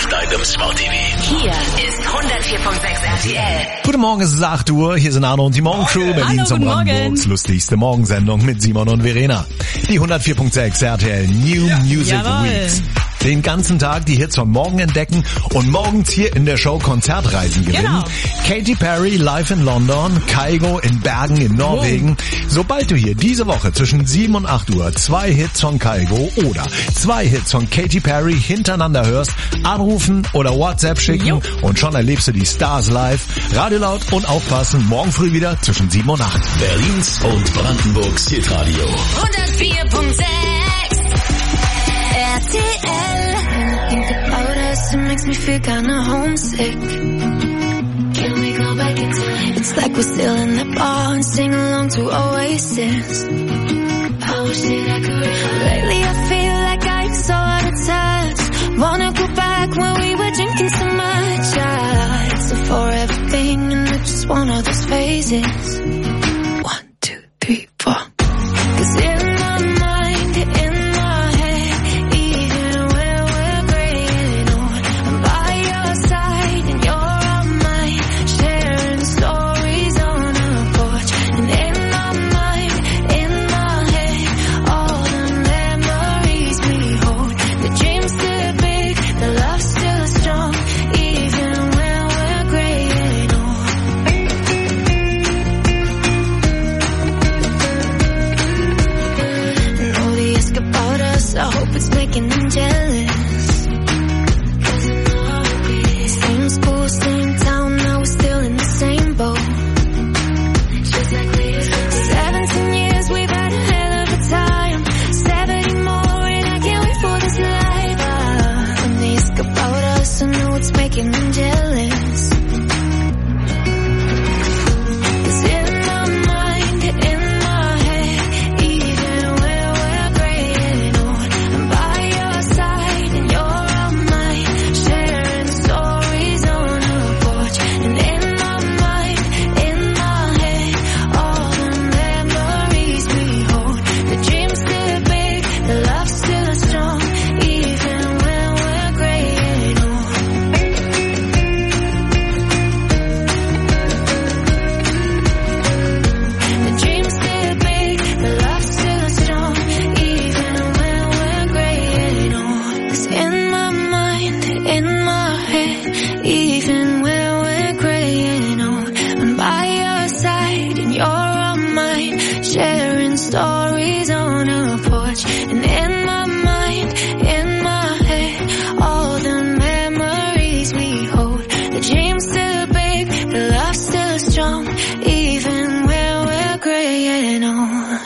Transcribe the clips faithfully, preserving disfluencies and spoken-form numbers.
auf deinem Smart T V. Hier ist hundertvier Komma sechs R T L. Guten Morgen, es ist acht Uhr. Hier sind Arno und die Morgencrew. Berlins und Brandenburgs lustigste Morgensendung mit Simon und Verena. Die hundertvier Komma sechs R T L New ja. Music Jawohl. Weeks. Den ganzen Tag die Hits von morgen entdecken und morgens hier in der Show Konzertreisen gewinnen. Genau. Katy Perry live in London, Kygo in Bergen in Norwegen. Wow. Sobald du hier diese Woche zwischen sieben und acht Uhr zwei Hits von Kygo oder zwei Hits von Katy Perry hintereinander hörst, anrufen oder WhatsApp schicken jo. und schon erlebst du die Stars live. Radio laut und aufpassen, morgen früh wieder zwischen sieben und acht. Berlins und Brandenburgs Hitradio. hundertvier Komma sechs R T L. Think about us, it makes me feel kinda homesick. Can we go back in time? It's like we're still in the bar and sing along to Oasis. I wish that I could. Lately I feel like I'm so out of touch. Wanna go back when we were drinking so much. Yeah, it's a forever thing and it's just one of those phases. One, two, three, four. Cause in my mind, in my head, even when we're graying old, I'm by your side and you're on mine, sharing stories on a porch. And in my mind, in my head, all the memories we hold. The dream's still big, the love's still strong, even when we're graying old. And all the ask about us, I hope it's making them jealous. Cause I know it is. Same school, same town, now we're still in the same boat. Just like we used to. Seventeen years, we've had a hell of a time. Seventy more, and I can't wait for this life. Ah, and they ask about us, I know it's making them jealous. Cause in my mind, in my head, even when we're graying old, I'm by your side and you're on mine, sharing stories on a porch. And in my mind, in my head, all the memories we hold. The dream's still big, the love's still strong, even when we're graying old. The dream's still big, the love's still strong, even when we're graying old. 'Cause in my mind, in my head, even when we're graying old, I'm by your side and you're on mine, sharing stories on a porch. And in my mind, in my head, all the memories we hold. The dream's still big, the love's still strong, even when we're graying old.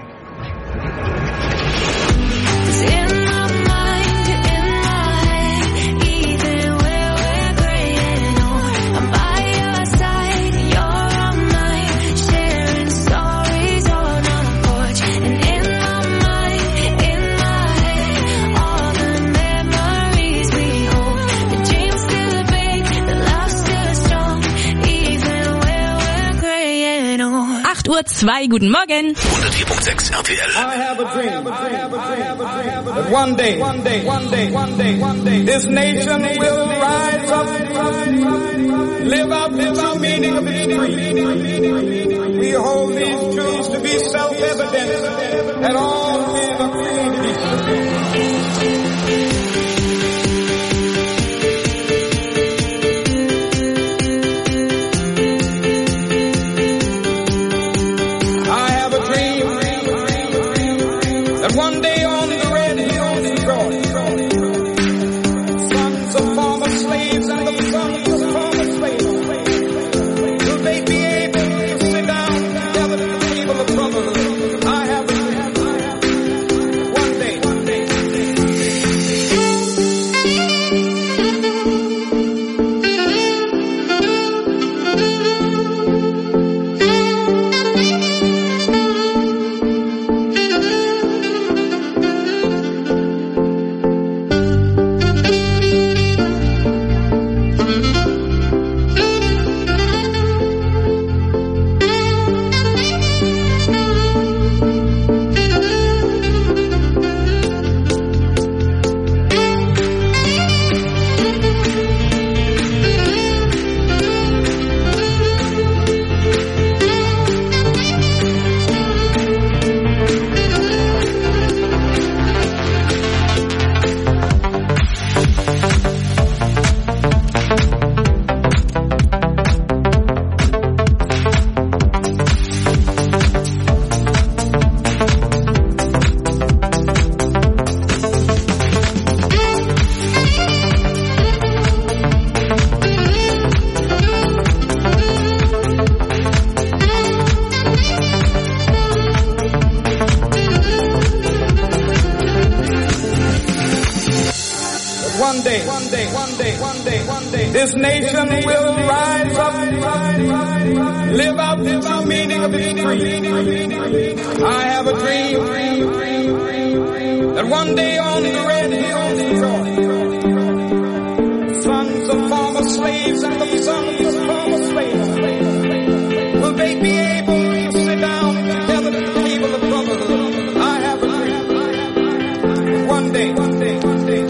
'Cause in my mind, in my head, even when we're graying old, I'm by your side, you're on mine, sharing stories on a porch. And in my mind, in my head, all the memories we hold. The dream's still big, the love's still strong, even when we're graying old. acht Uhr zwei, guten Morgen. hundertvier Komma sechs R T L. I have a dream that one day, one day, one day, one day, one day, this nation will rise up, live out the true meaning of its creed. We hold these truths to be self-evident that all men are created equal. I have a dream that one day on the red hills of Georgia, sons of former slaves and the sons of former slaves, will they be able to sit down together at the table of brotherhood? I have a dream. One day, one day. day, one day, one day, one day, this nation will rise up, live out the true meaning of its creed. I have a dream that one day on the red hills of Georgia, sons of former slaves and the sons of former slaves will they be able to sit down together at the table of brotherhood. I have a dream. One day, one day, one day.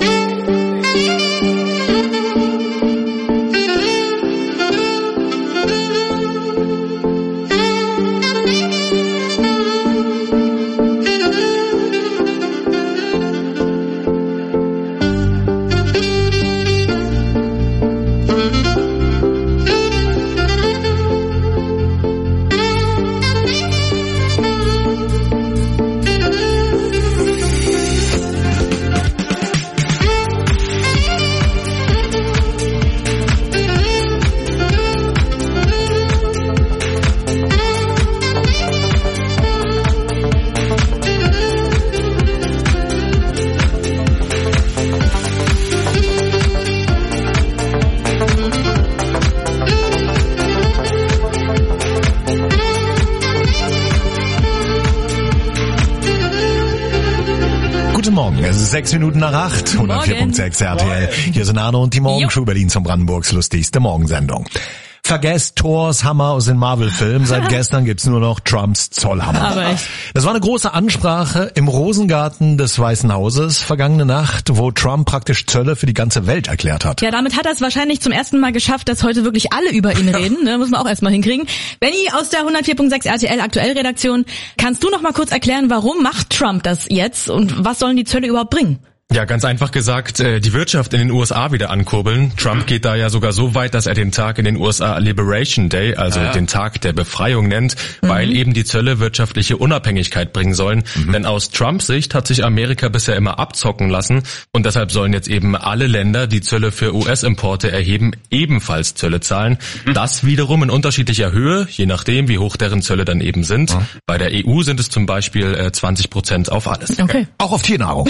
Sechs Minuten nach acht, hundertvier Komma sechs R T L. Hier sind Arno und die Morgenshow Berlin zum Brandenburgs lustigste Morgensendung. Vergesst Thors Hammer aus den Marvel-Filmen. Seit gestern gibt's nur noch Trumps Zollhammer. Aber echt. Das war eine große Ansprache im Rosengarten des Weißen Hauses vergangene Nacht, wo Trump praktisch Zölle für die ganze Welt erklärt hat. Ja, damit hat er es wahrscheinlich zum ersten Mal geschafft, dass heute wirklich alle über ihn reden. Ne, muss man auch erstmal hinkriegen. Benni aus der hundertvier Komma sechs R T L Aktuellredaktion, kannst du noch mal kurz erklären, warum macht Trump das jetzt und was sollen die Zölle überhaupt bringen? Ja, ganz einfach gesagt, die Wirtschaft in den U S A wieder ankurbeln. Trump geht da ja sogar so weit, dass er den Tag in den U S A Liberation Day, also ja. den Tag der Befreiung nennt, mhm. weil eben die Zölle wirtschaftliche Unabhängigkeit bringen sollen. Mhm. Denn aus Trumps Sicht hat sich Amerika bisher immer abzocken lassen und deshalb sollen jetzt eben alle Länder, die Zölle für U S-Importe erheben, ebenfalls Zölle zahlen. Mhm. Das wiederum in unterschiedlicher Höhe, je nachdem, wie hoch deren Zölle dann eben sind. Mhm. Bei der E U sind es zum Beispiel zwanzig Prozent auf alles. Okay. Auch auf Tiernahrung.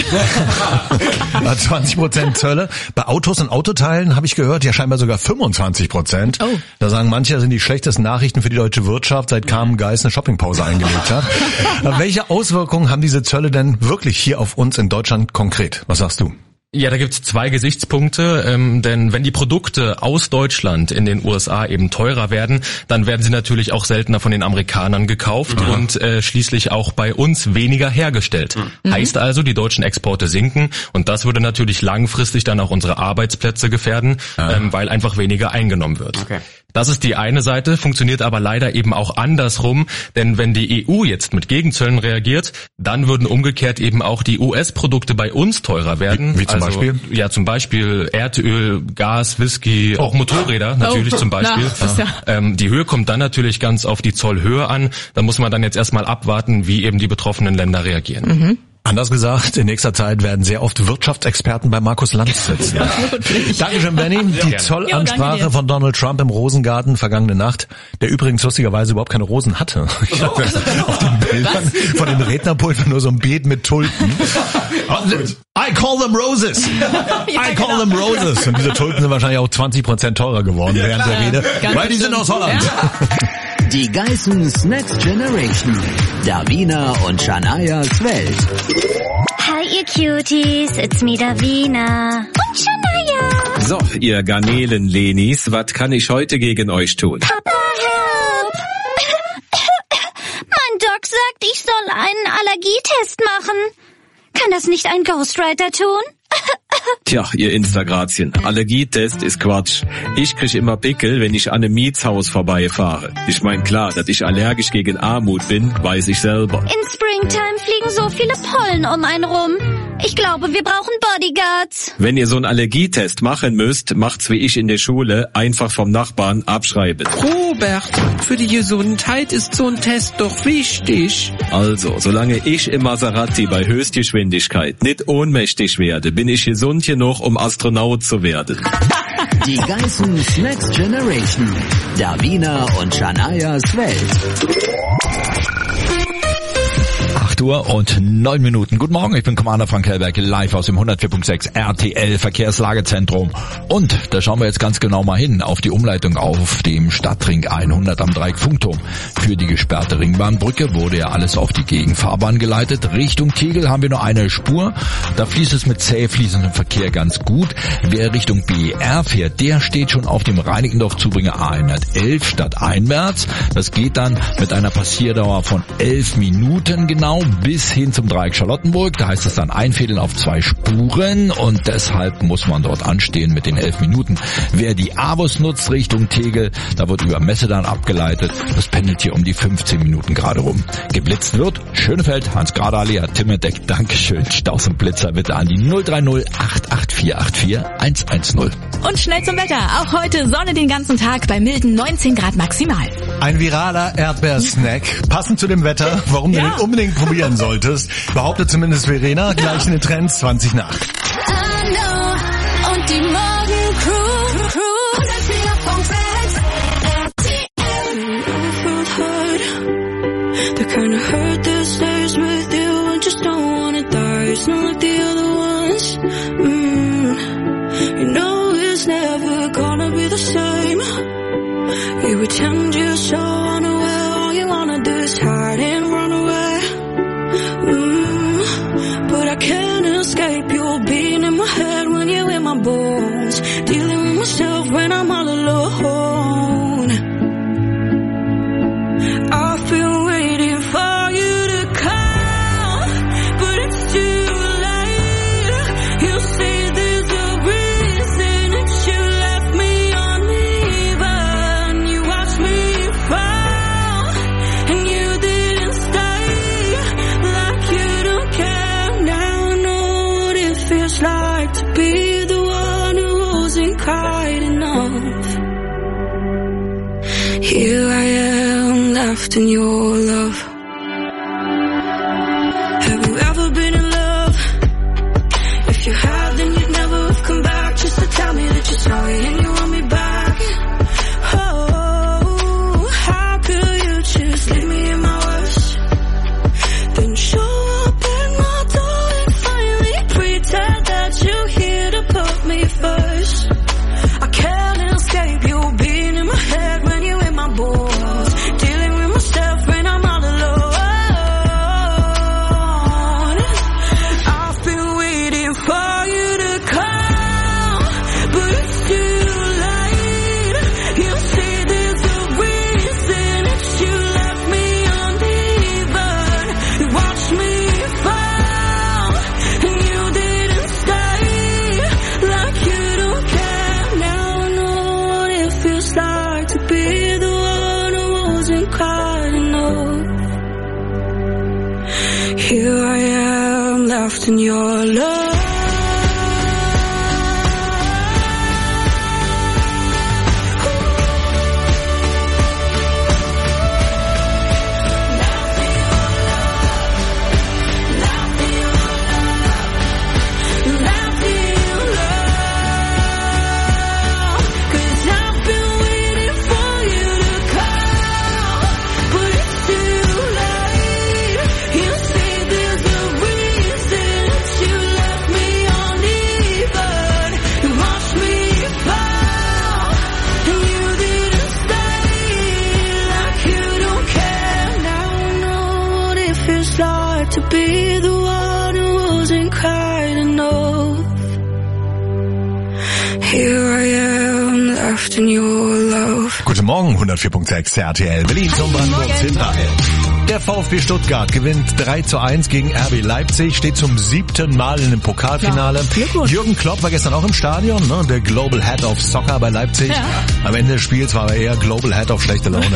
zwanzig Prozent Zölle. Bei Autos und Autoteilen habe ich gehört, ja scheinbar sogar fünfundzwanzig Prozent. Oh. Da sagen manche, das sind die schlechtesten Nachrichten für die deutsche Wirtschaft, seit Carmen Geis eine Shoppingpause eingelegt hat. Welche Auswirkungen haben diese Zölle denn wirklich hier auf uns in Deutschland konkret? Was sagst du? Ja, da gibt's zwei Gesichtspunkte, ähm, denn wenn die Produkte aus Deutschland in den U S A eben teurer werden, dann werden sie natürlich auch seltener von den Amerikanern gekauft mhm. und äh, schließlich auch bei uns weniger hergestellt. Mhm. Heißt also, die deutschen Exporte sinken und das würde natürlich langfristig dann auch unsere Arbeitsplätze gefährden, mhm. ähm, weil einfach weniger eingenommen wird. Okay. Das ist die eine Seite, funktioniert aber leider eben auch andersrum, denn wenn die E U jetzt mit Gegenzöllen reagiert, dann würden umgekehrt eben auch die U S-Produkte bei uns teurer werden. Wie, wie zum also, Beispiel? Ja, zum Beispiel Erdöl, Gas, Whisky, oh. auch Motorräder natürlich oh. zum Beispiel. Na, ja. ähm, die Höhe kommt dann natürlich ganz auf die Zollhöhe an. Da muss man dann jetzt erstmal abwarten, wie eben die betroffenen Länder reagieren. Mhm. Anders gesagt, in nächster Zeit werden sehr oft Wirtschaftsexperten bei Markus Lanz sitzen. Ja, Dankeschön, Benni. Die Zollansprache jo, von Donald Trump im Rosengarten vergangene Nacht, der übrigens lustigerweise überhaupt keine Rosen hatte. Ich hatte auf den Bildern Was? von dem Rednerpult nur so ein Beet mit Tulpen. I call them roses. I call them roses. Und diese Tulpen sind wahrscheinlich auch zwanzig Prozent teurer geworden ja, während der Rede, weil die sind aus Holland. Ja. Die Geissens Next Generation. Davina und Shanayas Welt. Hi ihr Cuties, it's me Davina. Und Shanaya. So, ihr Garnelen-Lenis, was kann ich heute gegen euch tun? Papa, help! Mein Doc sagt, ich soll einen Allergietest machen. Kann das nicht ein Ghostwriter tun? Tja, ihr Instagrazien. Allergietest ist Quatsch. Ich krieg immer Pickel, wenn ich an einem Mietshaus vorbeifahre. Ich mein klar, dass ich allergisch gegen Armut bin, weiß ich selber. In Springtime fliegen so viele Pollen um einen rum. Ich glaube, wir brauchen Bodyguards. Wenn ihr so einen Allergietest machen müsst, macht's wie ich in der Schule, einfach vom Nachbarn abschreiben. Robert, für die Gesundheit ist so ein Test doch wichtig. Also, solange ich im Maserati bei Höchstgeschwindigkeit nicht ohnmächtig werde, bin ich gesund genug, um Astronaut zu werden. Die Geissens Next Generation. Davina und Shanayas Welt. acht Uhr und neun Minuten. Guten Morgen, ich bin Commander Frank Hellberg, live aus dem hundertvier Komma sechs R T L Verkehrslagezentrum. Und da schauen wir jetzt ganz genau mal hin auf die Umleitung auf dem Stadtring hundert am Dreieck Funkturm. Für die gesperrte Ringbahnbrücke wurde ja alles auf die Gegenfahrbahn geleitet. Richtung Tegel haben wir nur eine Spur. Da fließt es mit zäh fließendem Verkehr ganz gut. Wer Richtung B R fährt, der steht schon auf dem Reinickendorf-Zubringer A hundertelf stadteinwärts. Das geht dann mit einer Passierdauer von elf Minuten genau bis hin zum Dreieck Charlottenburg. Da heißt es dann einfädeln auf zwei Spuren und deshalb muss man dort anstehen mit den elf Minuten. Wer die A-Bus nutzt Richtung Tegel, da wird über Messedan abgeleitet. Das pendelt hier um die fünfzehn Minuten gerade rum. Geblitzt wird Schönefeld, Hans-Grad-Allee, Timmerdeck, Dankeschön. Staus und Blitzer bitte an die null drei null acht acht vier acht vier eins eins null. Und schnell zum Wetter. Auch heute Sonne den ganzen Tag bei milden neunzehn Grad maximal. Ein viraler Erdbeersnack, passend zu dem Wetter, warum ja. du den unbedingt probieren solltest, behauptet zumindest Verena, gleich in den Trends zwanzig nach. Und die Morgencrew, Crew, the kind of hurt that stays with you and just don't wanna die. It's not like the other ones. Mm. You know it's never gonna be the same. You pretend you're so unaware. All you wanna do is hide and run away. Mm. But I can't escape your being in my head when you're in my bones. Dealing with myself when I'm all alone. I've been waiting for you to come, but it's too late. You say there's a reason that you left me uneven. You watched me fall, and you didn't stay. Like you don't care now. I know what it feels like to be the one who wasn't kind enough. Here I am, left in your love. Have you ever been in love? If you have, then you'd never have come back just to tell me that you're sorry and you want me back. Oh, how could you just leave me in my worst? Then show up at my door and finally pretend that you're here to put me first. I can't escape you being in my head when you're in my balls. Dealing with myself when I'm all alone. I've been waiting for you to come, but it's too late. You say there's a reason that you left me uneven. You watched me fall, and you didn't stay. Like you don't care now. I know what it feels like to be the one who wasn't kind enough. Here I am, left in your love. To be the one who wasn't kind enough. Here I am, left in your love. Guten Morgen, hundertvier Komma sechs R T L Berlin zum Brandenburg Zentrale. Der VfB Stuttgart gewinnt drei zu eins gegen R B Leipzig, steht zum siebten Mal in dem Pokalfinale. Ja, Jürgen Klopp war gestern auch im Stadion, ne? Der Global Head of Soccer bei Leipzig. Ja. Am Ende des Spiels war er eher Global Head of schlechte Laune.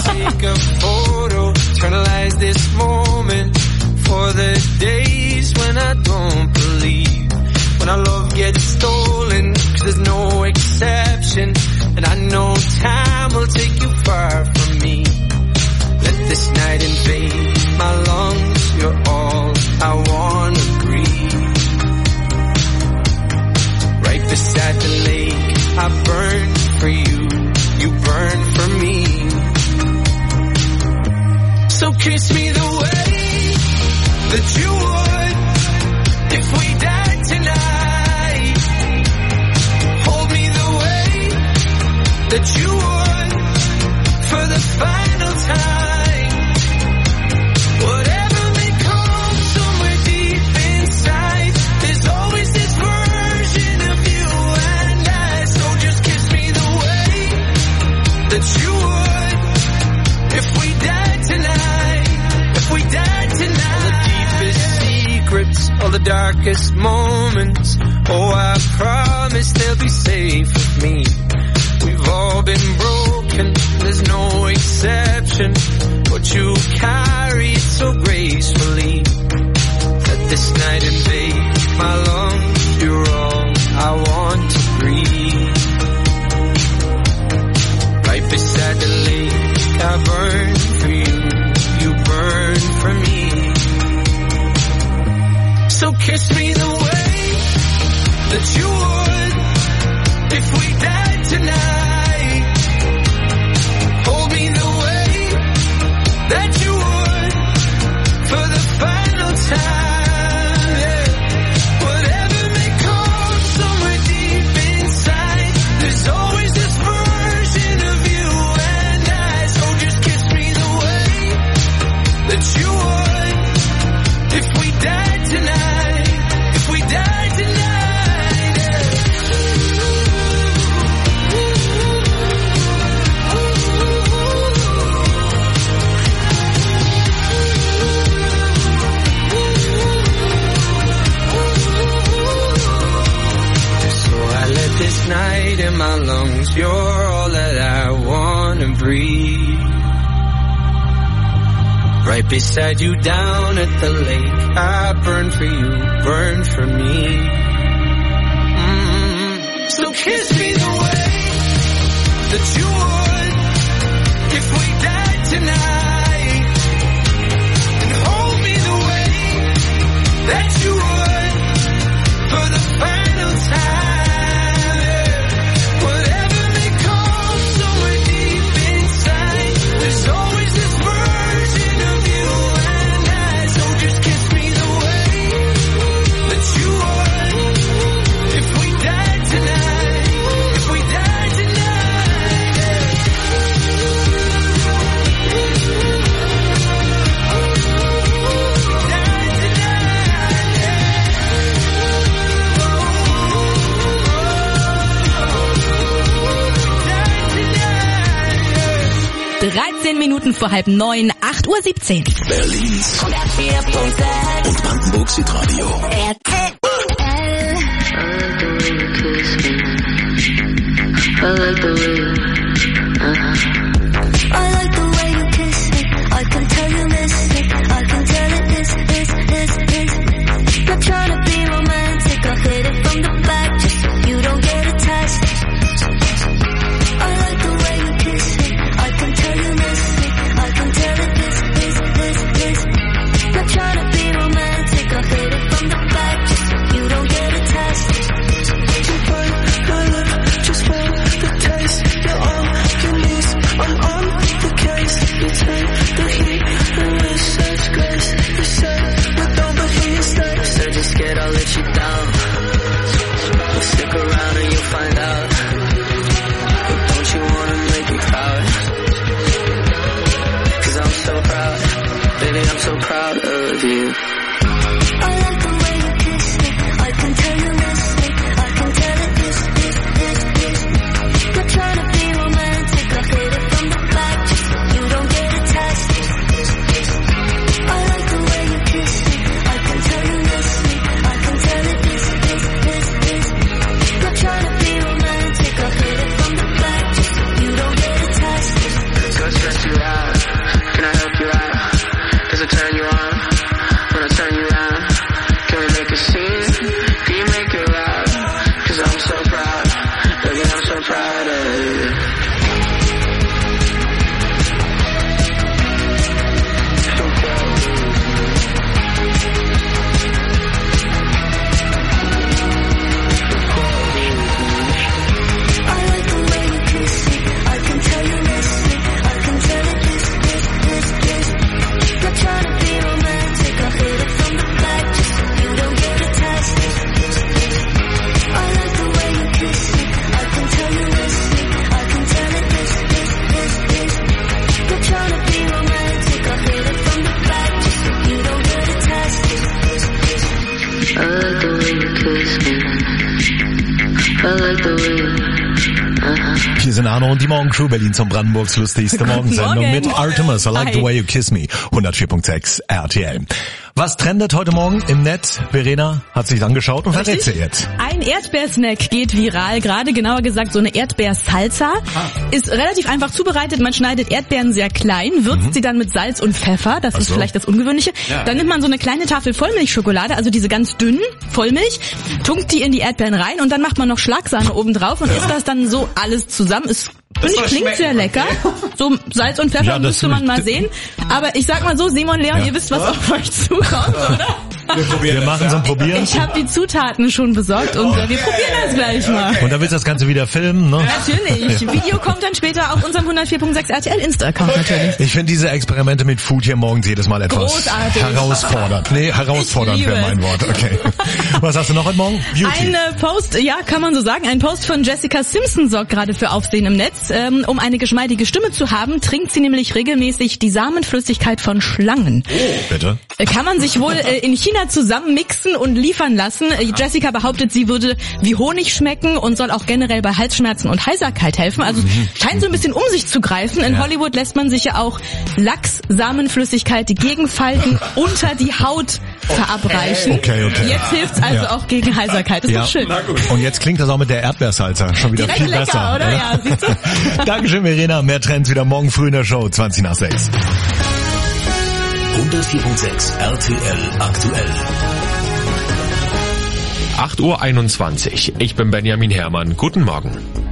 For the days when I don't believe, when our love gets stolen, 'cause there's no exception, and I know time will take you far from me. Let this night invade my lungs, you're all I wanna breathe. Right beside the lake, I burn for you, you burn for me. So kiss me the way darkest moments. Oh, I promise they'll be safe with me. We've all been broken, there's no exception, but you carry it so gracefully. Let this night invade my lungs, you're all I want to breathe. Right beside the lake, I burn for you, you burn for me. So kiss me the way that you would if we died tonight. Hold me the way that you would for the final time. Yeah. Whatever may come somewhere deep inside, there's always this version of you and I. So just kiss me the way that you would if we died tonight. If we died tonight, yeah. So I let this night in my lungs, you're all that I wanna breathe. Right beside you down at the lake, I burn for you, burn for me. Mm-hmm. So kiss me the way that you would if we died tonight, and hold me the way that you would for the final time. Yeah. Whatever may come somewhere deep inside, there's always this version of you and I. So just kiss me the way that you would if we died tonight. If we died tonight, yeah. Died tonight, dreizehn Minuten vor halb neun, acht Uhr siebzehn. Berlins hundertvier Punkt sechs und Brandenburgs Hitradio. R T L. I like the way you, uh-huh. I like the way you kiss me. I can tell you miss it. I can tell it is, is, is, is. Not trying to be romantic. I'll hit it from the back just so you don't get attached. I like the way you kiss me. I can tell you miss it. I can tell it is, is, is, is. Not trying to be romantic. I'll hit it from the back just so you don't get attached. You burn my lip just for the taste. You're all you need. I'm on the case. You take the heat and with such grace. You say we don't, but he stays. So just scared I'll let you down. Well, stick around and you'll find out. But don't you wanna make me proud? Cause I'm so proud. Baby, I'm so proud of you. I like the way you kiss me. I can tell you miss me. I can tell it is, is, is, is. Not trying to be romantic. I'll hit it from the back just so you don't get attached. I like the way you kiss me. I can tell you miss me. I can tell it is, is, is, is. Not trying to be romantic. I'll hit it from the back just so you don't get attached. Go stress you out. Can I help you out? Does it turn you on? When I turn you around, can we make a scene? Can you make it loud? Cause I'm so proud, baby, I'm so proud of you. So proud of you. I like the way you kiss me. I can tell you miss me. I can tell it is, is, is, is. Not trying to be romantic. I'll hit it from the back just so you don't get attached. I like the way you kiss me. I can tell you miss me. I can tell it is, is, is, is. Not trying to be romantic. I'll hit it from the back just so you don't get attached. I like the way you kiss me. I like the way you, uh-huh. Hier sind Arno und die Morgencrew, Berlin zum Brandenburgs lustigste Morgensendung Morgen. mit Artemis. I like Hi. the way you kiss me. hundertvier Punkt sechs R T L. Was trendet heute Morgen im Netz? Verena hat sich angeschaut und verrät sie jetzt. Ein Erdbeersnack geht viral, gerade genauer gesagt so eine Erdbeersalsa. Ist relativ einfach zubereitet, man schneidet Erdbeeren sehr klein, würzt mhm. sie dann mit Salz und Pfeffer, das Ach ist so. vielleicht das Ungewöhnliche. Ja. Dann nimmt man so eine kleine Tafel Vollmilchschokolade, also diese ganz dünnen Vollmilch, tunkt die in die Erdbeeren rein und dann macht man noch Schlagsahne oben drauf und ja. isst das dann so alles zusammen. Ist Finde ich, klingt sehr lecker. So Salz und Pfeffer ja, müsste man mal sehen. Aber ich sag mal so, Simon, Leon, ja. ihr wisst, was auf euch zukommt, oder? Wir, wir machen so ein Probieren. Ich habe die Zutaten schon besorgt und äh, wir probieren das gleich mal. Und dann willst du das Ganze wieder filmen, ne? Natürlich. Ja. Video kommt dann später auf unserem hundertvier Punkt sechs R T L Insta-Account natürlich. Ich finde diese Experimente mit Food hier morgens jedes Mal etwas Großartig. herausfordernd. Nee, herausfordernd wäre mein Wort. Okay. Was hast du noch heute Morgen? Beauty. Ein äh, Post, ja, kann man so sagen, ein Post von Jessica Simpson sorgt gerade für Aufsehen im Netz. Ähm, um eine geschmeidige Stimme zu haben, trinkt sie nämlich regelmäßig die Samenflüssigkeit von Schlangen. Oh, bitte? Äh, kann man sich wohl äh, in China zusammenmixen und liefern lassen. Jessica behauptet, sie würde wie Honig schmecken und soll auch generell bei Halsschmerzen und Heiserkeit helfen. Also mhm. scheint so ein bisschen um sich zu greifen. In ja. Hollywood lässt man sich ja auch Lachs-Samenflüssigkeit gegen Falten unter die Haut verabreichen. Okay, okay. Jetzt hilft's also ja. auch gegen Heiserkeit. Das ist ja. doch schön. Und jetzt klingt das auch mit der Erdbeersalsa schon wieder Direkt viel lecker, besser. Oder? oder? Ja, siehst du? Dankeschön, Verena. Mehr Trends wieder morgen früh in der Show, zwanzig nach sechs. hundertvier Punkt sechs R T L aktuell. acht Uhr einundzwanzig. Ich bin Benjamin Herrmann. Guten Morgen.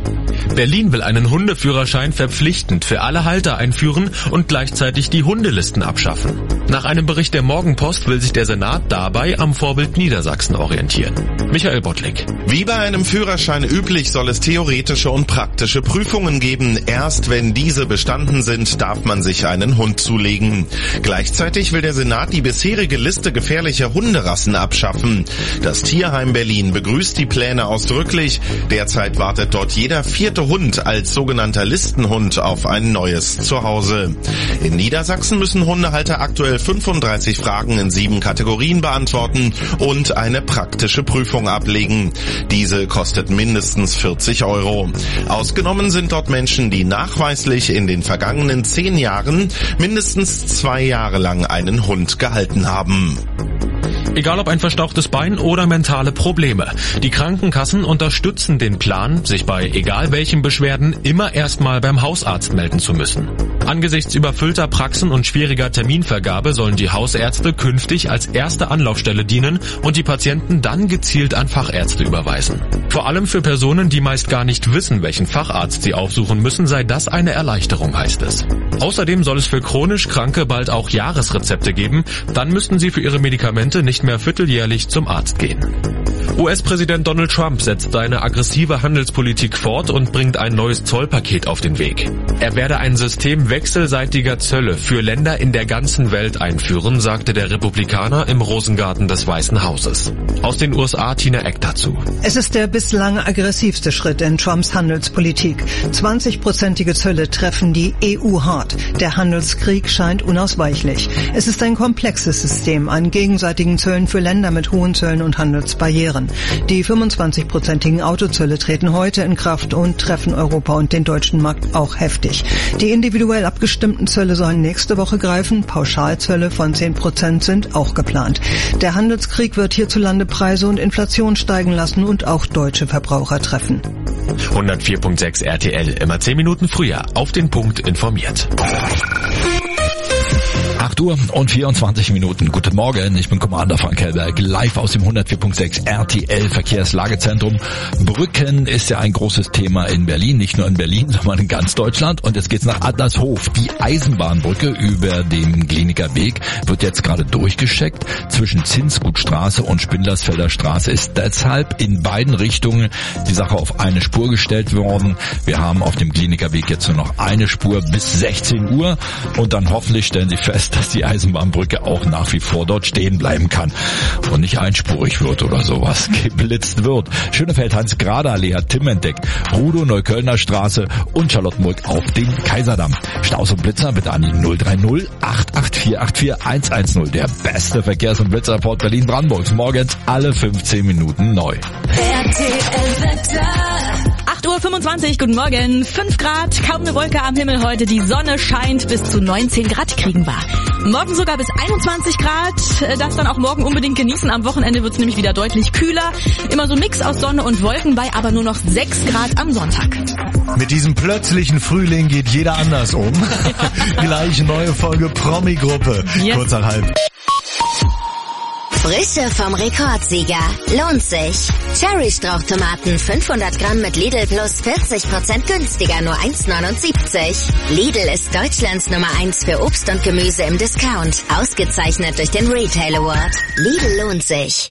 Berlin will einen Hundeführerschein verpflichtend für alle Halter einführen und gleichzeitig die Hundelisten abschaffen. Nach einem Bericht der Morgenpost will sich der Senat dabei am Vorbild Niedersachsen orientieren. Michael Bottlik. Wie bei einem Führerschein üblich soll es theoretische und praktische Prüfungen geben. Erst wenn diese bestanden sind, darf man sich einen Hund zulegen. Gleichzeitig will der Senat die bisherige Liste gefährlicher Hunderassen abschaffen. Das Tierheim Berlin begrüßt die Pläne ausdrücklich. Derzeit wartet dort jeder vierte Hund als sogenannter Listenhund auf ein neues Zuhause. In Niedersachsen müssen Hundehalter aktuell fünfunddreißig Fragen in sieben Kategorien beantworten und eine praktische Prüfung ablegen. Diese kostet mindestens vierzig Euro. Ausgenommen sind dort Menschen, die nachweislich in den vergangenen zehn Jahren mindestens zwei Jahre lang einen Hund gehalten haben. Egal ob ein verstauchtes Bein oder mentale Probleme. Die Krankenkassen unterstützen den Plan, sich bei egal welchen Beschwerden immer erstmal beim Hausarzt melden zu müssen. Angesichts überfüllter Praxen und schwieriger Terminvergabe sollen die Hausärzte künftig als erste Anlaufstelle dienen und die Patienten dann gezielt an Fachärzte überweisen. Vor allem für Personen, die meist gar nicht wissen, welchen Facharzt sie aufsuchen müssen, sei das eine Erleichterung, heißt es. Außerdem soll es für chronisch Kranke bald auch Jahresrezepte geben, dann müssten sie für ihre Medikamente nicht mehr vierteljährlich zum Arzt gehen. U S-Präsident Donald Trump setzt seine aggressive Handelspolitik fort und bringt ein neues Zollpaket auf den Weg. Er werde ein System wechselseitiger Zölle für Länder in der ganzen Welt einführen, sagte der Republikaner im Rosengarten des Weißen Hauses. Aus den U S A Tina Eck dazu. Es ist der bislang aggressivste Schritt in Trumps Handelspolitik. zwanzig-prozentige Zölle treffen die E U hart. Der Handelskrieg scheint unausweichlich. Es ist ein komplexes System an gegenseitigen Zöllen für Länder mit hohen Zöllen und Handelsbarrieren. Die fünfundzwanzig-prozentigen Autozölle treten heute in Kraft und treffen Europa und den deutschen Markt auch heftig. Die individuell abgestimmten Zölle sollen nächste Woche greifen. Pauschalzölle von zehn Prozent sind auch geplant. Der Handelskrieg wird hierzulande Preise und Inflation steigen lassen und auch deutsche Verbraucher treffen. hundertvier Punkt sechs R T L, immer zehn Minuten früher, auf den Punkt informiert. acht Uhr und vierundzwanzig Minuten. Guten Morgen, ich bin Commander Frank Hellberg, live aus dem hundertvier Punkt sechs R T L Verkehrslagezentrum. Brücken ist ja ein großes Thema in Berlin, nicht nur in Berlin, sondern in ganz Deutschland. Und jetzt geht's nach Adlershof. Die Eisenbahnbrücke über dem Kliniker Weg wird jetzt gerade durchgecheckt. Zwischen Zinsgutstraße und Spindlersfelder Straße ist deshalb in beiden Richtungen die Sache auf eine Spur gestellt worden. Wir haben auf dem Kliniker Weg jetzt nur noch eine Spur bis sechzehn Uhr und dann hoffentlich stellen Sie fest, dass die Eisenbahnbrücke auch nach wie vor dort stehen bleiben kann und nicht einspurig wird oder sowas, geblitzt wird. Schönefeld-Hans-Grade-Allee hat Tim entdeckt, Rudow, Neuköllner Straße und Charlottenburg auf den Kaiserdamm. Staus und Blitzer bitte an die null drei null acht acht vier acht vier eins eins null. Der beste Verkehrs- und Blitzreport Berlin-Brandenburgs. Morgens alle fünfzehn Minuten neu. acht Uhr Uhr fünfundzwanzig, guten Morgen. fünf Grad, kaum eine Wolke am Himmel heute. Die Sonne scheint, bis zu neunzehn Grad kriegen wir. Morgen sogar bis einundzwanzig Grad. Das dann auch morgen unbedingt genießen. Am Wochenende wird es nämlich wieder deutlich kühler. Immer so ein Mix aus Sonne und Wolken bei, aber nur noch sechs Grad am Sonntag. Mit diesem plötzlichen Frühling geht jeder anders um. Gleich neue Folge Promi-Gruppe. Yes. Kurz nach halb. Frische vom Rekordsieger. Lohnt sich. Cherry-Strauchtomaten fünfhundert Gramm mit Lidl Plus vierzig Prozent günstiger, nur eins neunundsiebzig. Lidl ist Deutschlands Nummer eins für Obst und Gemüse im Discount. Ausgezeichnet durch den Retail Award. Lidl lohnt sich.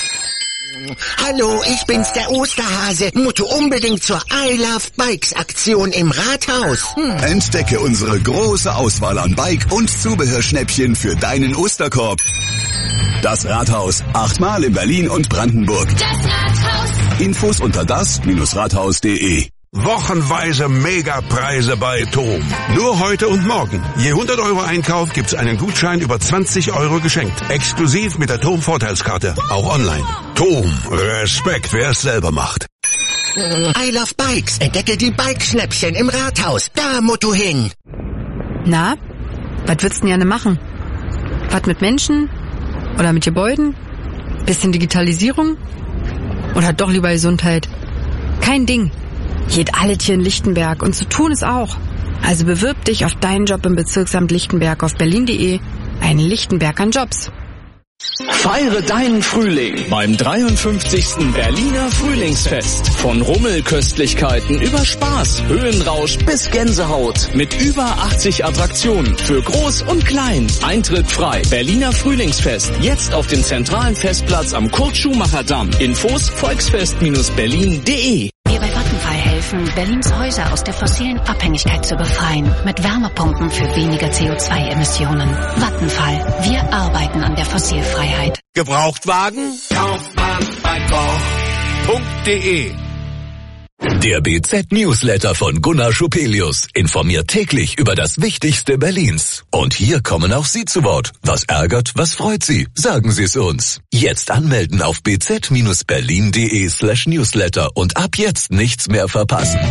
Hallo, ich bin's, der Osterhase. Musst du unbedingt zur I Love Bikes Aktion im Rathaus. Hm. Entdecke unsere große Auswahl an Bike- und Zubehörschnäppchen für deinen Osterkorb. Das Rathaus. Achtmal in Berlin und Brandenburg. Das Rathaus. Infos unter das Rathaus punkt de. Wochenweise Megapreise bei Tom. Nur heute und morgen. Je hundert Euro Einkauf gibt's einen Gutschein über zwanzig Euro geschenkt. Exklusiv mit der Tom Vorteilskarte. Auch online. Tom. Respekt, wer es selber macht. I Love Bikes. Entdecke die Bikeschnäppchen im Rathaus. Da musst du hin. Na, was würdest du denn gerne machen? Was mit Menschen? Oder mit Gebäuden? Bisschen Digitalisierung? Oder doch lieber Gesundheit? Kein Ding. Geht alles hier in Lichtenberg und zu tun ist auch. Also bewirb dich auf deinen Job im Bezirksamt Lichtenberg auf berlin punkt de. Ein Lichtenberg an Jobs. Feiere deinen Frühling beim dreiundfünfzigsten Berliner Frühlingsfest. Von Rummelköstlichkeiten über Spaß, Höhenrausch bis Gänsehaut. Mit über achtzig Attraktionen für Groß und Klein. Eintritt frei. Berliner Frühlingsfest. Jetzt auf dem zentralen Festplatz am Kurt-Schumacher-Damm. Infos volksfest Bindestrich berlin punkt de. Wir bei Vattenfall helfen, Berlins Häuser aus der fossilen Abhängigkeit zu befreien. Mit Wärmepumpen für weniger C O zwei Emissionen. Vattenfall. Wir arbeiten an der Fossilfreiheit. Gebrauchtwagen? Kaufmann bei Koch punkt de. Der B Z-Newsletter von Gunnar Schupelius informiert täglich über das Wichtigste Berlins. Und hier kommen auch Sie zu Wort. Was ärgert, was freut Sie? Sagen Sie es uns. Jetzt anmelden auf b z Bindestrich berlin punkt de slash newsletter und ab jetzt nichts mehr verpassen.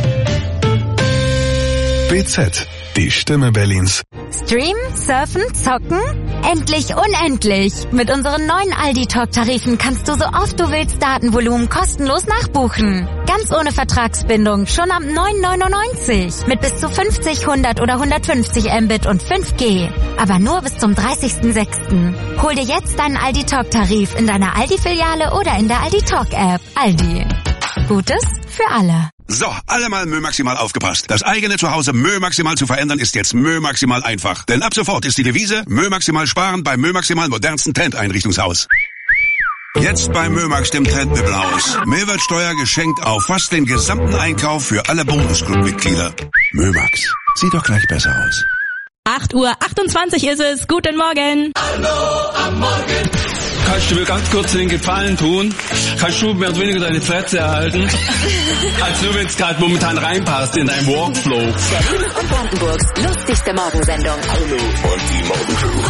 B Z, die Stimme Berlins. Streamen, surfen, zocken? Endlich unendlich! Mit unseren neuen Aldi-Talk-Tarifen kannst du so oft du willst Datenvolumen kostenlos nachbuchen. Ganz ohne Vertragsbindung, schon ab neun neunundneunzig. Mit bis zu fünfzig, hundert oder hundertfünfzig Mbit und fünf G. Aber nur bis zum dreißigsten sechsten Hol dir jetzt deinen Aldi-Talk-Tarif in deiner Aldi-Filiale oder in der Aldi-Talk-App. Aldi. Gutes für alle. So, alle mal Mö Maximal aufgepasst. Das eigene Zuhause Mö Maximal zu verändern ist jetzt Mö Maximal einfach. Denn ab sofort ist die Devise Mö Maximal sparen beim Mö Maximal modernsten Trendeinrichtungshaus. Jetzt bei Mömax, dem Trendmöbelhaus. Mehrwertsteuer geschenkt auf fast den gesamten Einkauf für alle Bonusclub-Mitglieder. Mömax, sieht doch gleich besser aus. acht Uhr achtundzwanzig ist es. Guten Morgen. Hallo am Morgen. Kannst du mir ganz kurz den Gefallen tun? Kannst du mehr oder weniger deine Fresse erhalten? Als du jetzt gerade momentan reinpasst in deinem Workflow. Berlin und Brandenburgs lustigste Morgensendung. Hallo und die Morgenshow.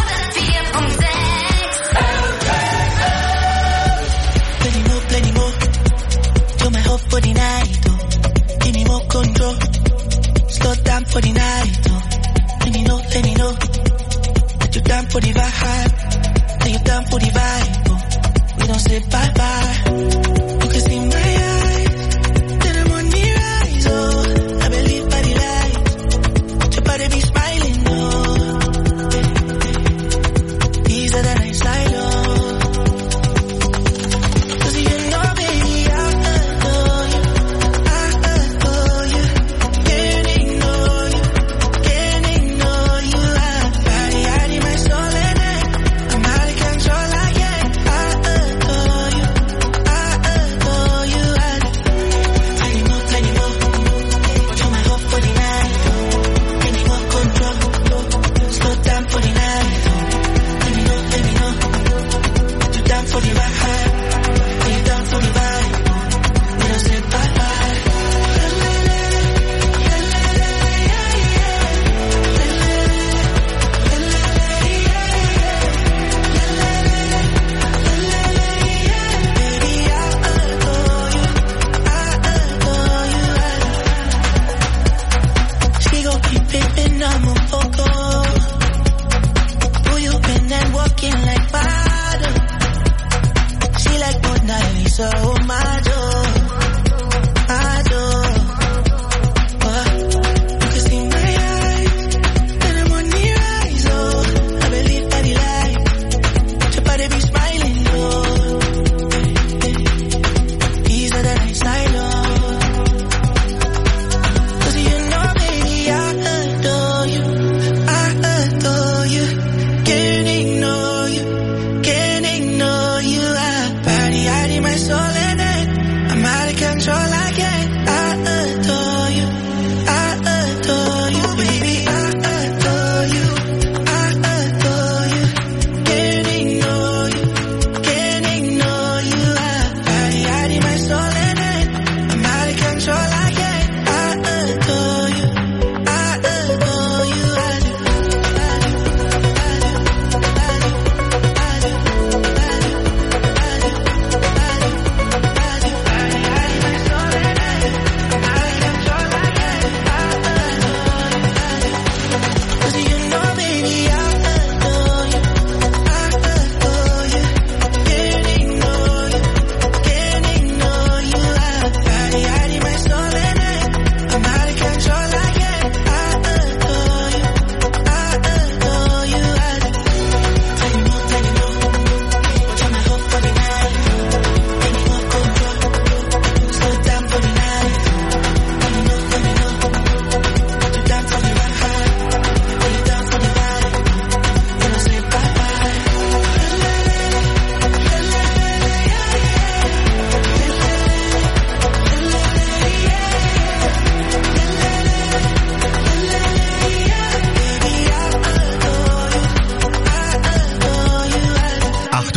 Plenty more, plenty more. You're my hope for the night, oh. Give me more control. Slow down for the night, oh. Let me know, let me know. That you're down for the vibe. That you're down for the vibe, oh. We don't say bye-bye. You can see my eyes. Then I'm on the rise, oh. I believe by the light. Your body be smiling, oh. These are the nights I know.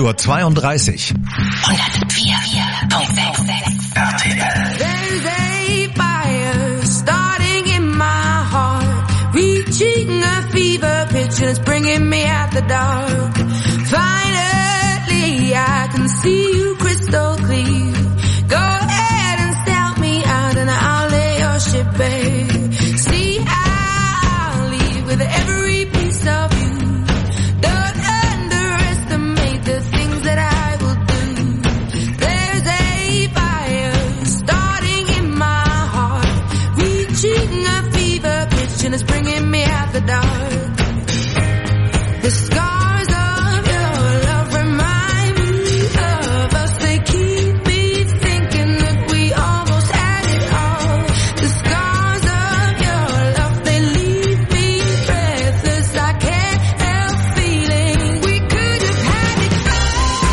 Uhr zweiunddreißig. hundertvier Komma sechs R T L. There's a fire starting in my heart, reaching a fever pitch and it's bringing me out the dark. Finally, I can see you crystal clear. Go ahead and sell me out and I'll lay your ship bare. See, I'll leave with every piece of you. Don't underestimate the things that I will do. There's a fire starting in my heart, reaching a fever pitch and it's bringing me out the dark. The scars of your love remind me of us. They keep me thinking that we almost had it all. The scars of your love, they leave me breathless. I can't help feeling we could have had it all.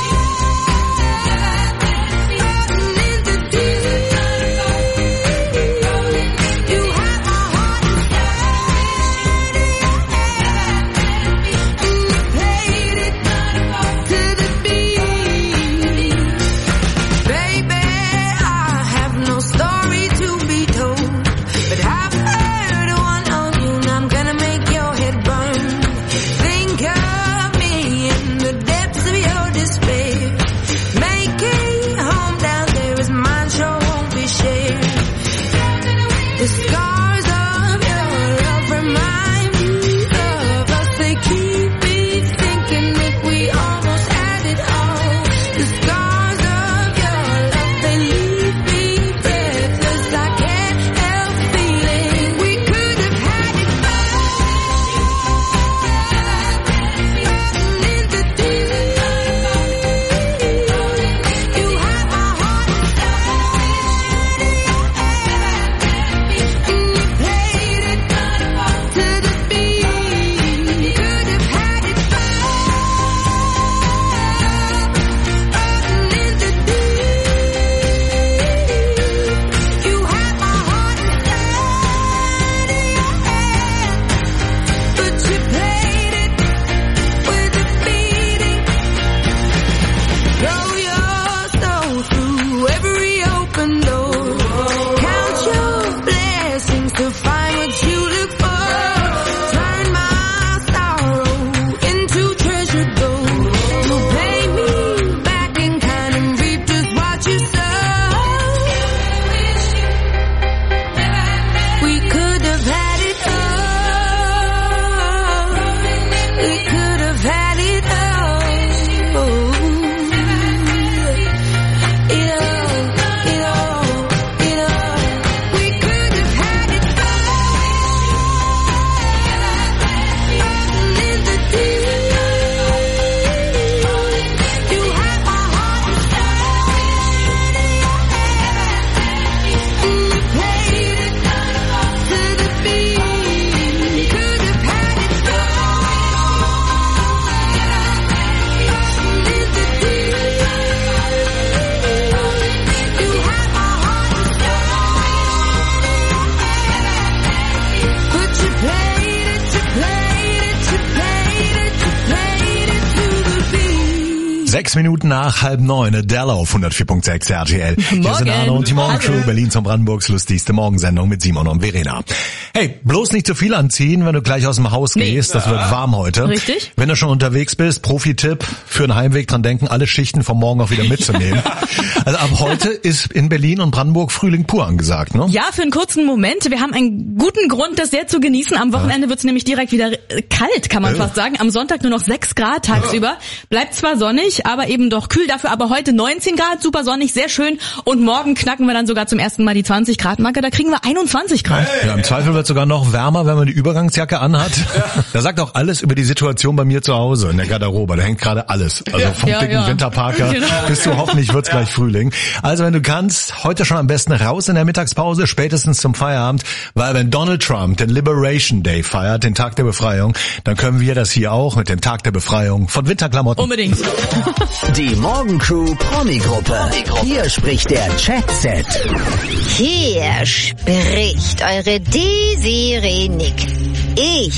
Rotten into tears. You have my heart inside. And you played it to the beat. Baby, I have no story to be told, but I've heard one of you and I'm gonna make your head burn. Think of me in the depths of your despair. Making home down there is mine, sure won't be shared. The scars of your love remind me of us. They keep me thinking that we almost had it all. The scars of your love, they leave me breathless. I can't help feeling we could have had it all. Rotten into tears. You have my heart inside. And you played it to the beat. Could have had it all. Rotten into tears. You have my heart inside of your hand, but you played it with a beating. Throw your soul through every open door. Count your blessings to find what you look for. Turn my sorrow into treasured gold. You'll pay me back in kind and reap just what you sow. We could have had it all. We could have had it all. It all, it all, it all. We could have had it all. Rotten into tears. You have my heart inside of your hand. And you played it to the beat. Could have had it all. Rotten into tears. You have my heart inside. But you played it, you played it, you played it, you played it to the beat. Sechs Minuten nach halb neun, Adele auf hundertvier Komma sechs R T L. Hier Morgen. sind Arno und die Morgencrew, Hallo. Berlins und Brandenburgs lustigste Morgensendung mit Simon und Verena. Hey, bloß nicht zu viel anziehen, wenn du gleich aus dem Haus Nee. gehst. Das wird warm heute. Richtig. Wenn du schon unterwegs bist, Profi-Tipp für den Heimweg, dran denken, alle Schichten vom Morgen auch wieder mitzunehmen. Also ab heute ist in Berlin und Brandenburg Frühling pur angesagt, ne? Ja, für einen kurzen Moment. Wir haben einen guten Grund, das sehr zu genießen. Am Wochenende wird's nämlich direkt wieder äh, kalt, kann man Oh. fast sagen. Am Sonntag nur noch sechs Grad tagsüber. Bleibt zwar sonnig, aber eben doch kühl. Dafür aber heute neunzehn Grad, super sonnig, sehr schön. Und morgen knacken wir dann sogar zum ersten Mal die zwanzig Grad Marke. Da kriegen wir einundzwanzig Grad. Ja, im Zweifel wird sogar noch wärmer, wenn man die Übergangsjacke anhat. Da sagt auch alles über die Situation bei mir zu Hause in der Garderobe. Da hängt gerade alles. Also vom Ja, dicken ja. Winterparker Genau. bis zu hoffentlich wird's gleich Frühling. Also wenn du kannst, heute schon am besten raus in der Mittagspause, spätestens zum Feierabend, weil wenn Donald Trump den Liberation Day feiert, den Tag der Befreiung, dann können wir das hier auch mit dem Tag der Befreiung von Winterklamotten. Unbedingt. Die Morgencrew Promi-Gruppe. Hier spricht der Chat-Set. Hier spricht eure Desiree Nick. Ich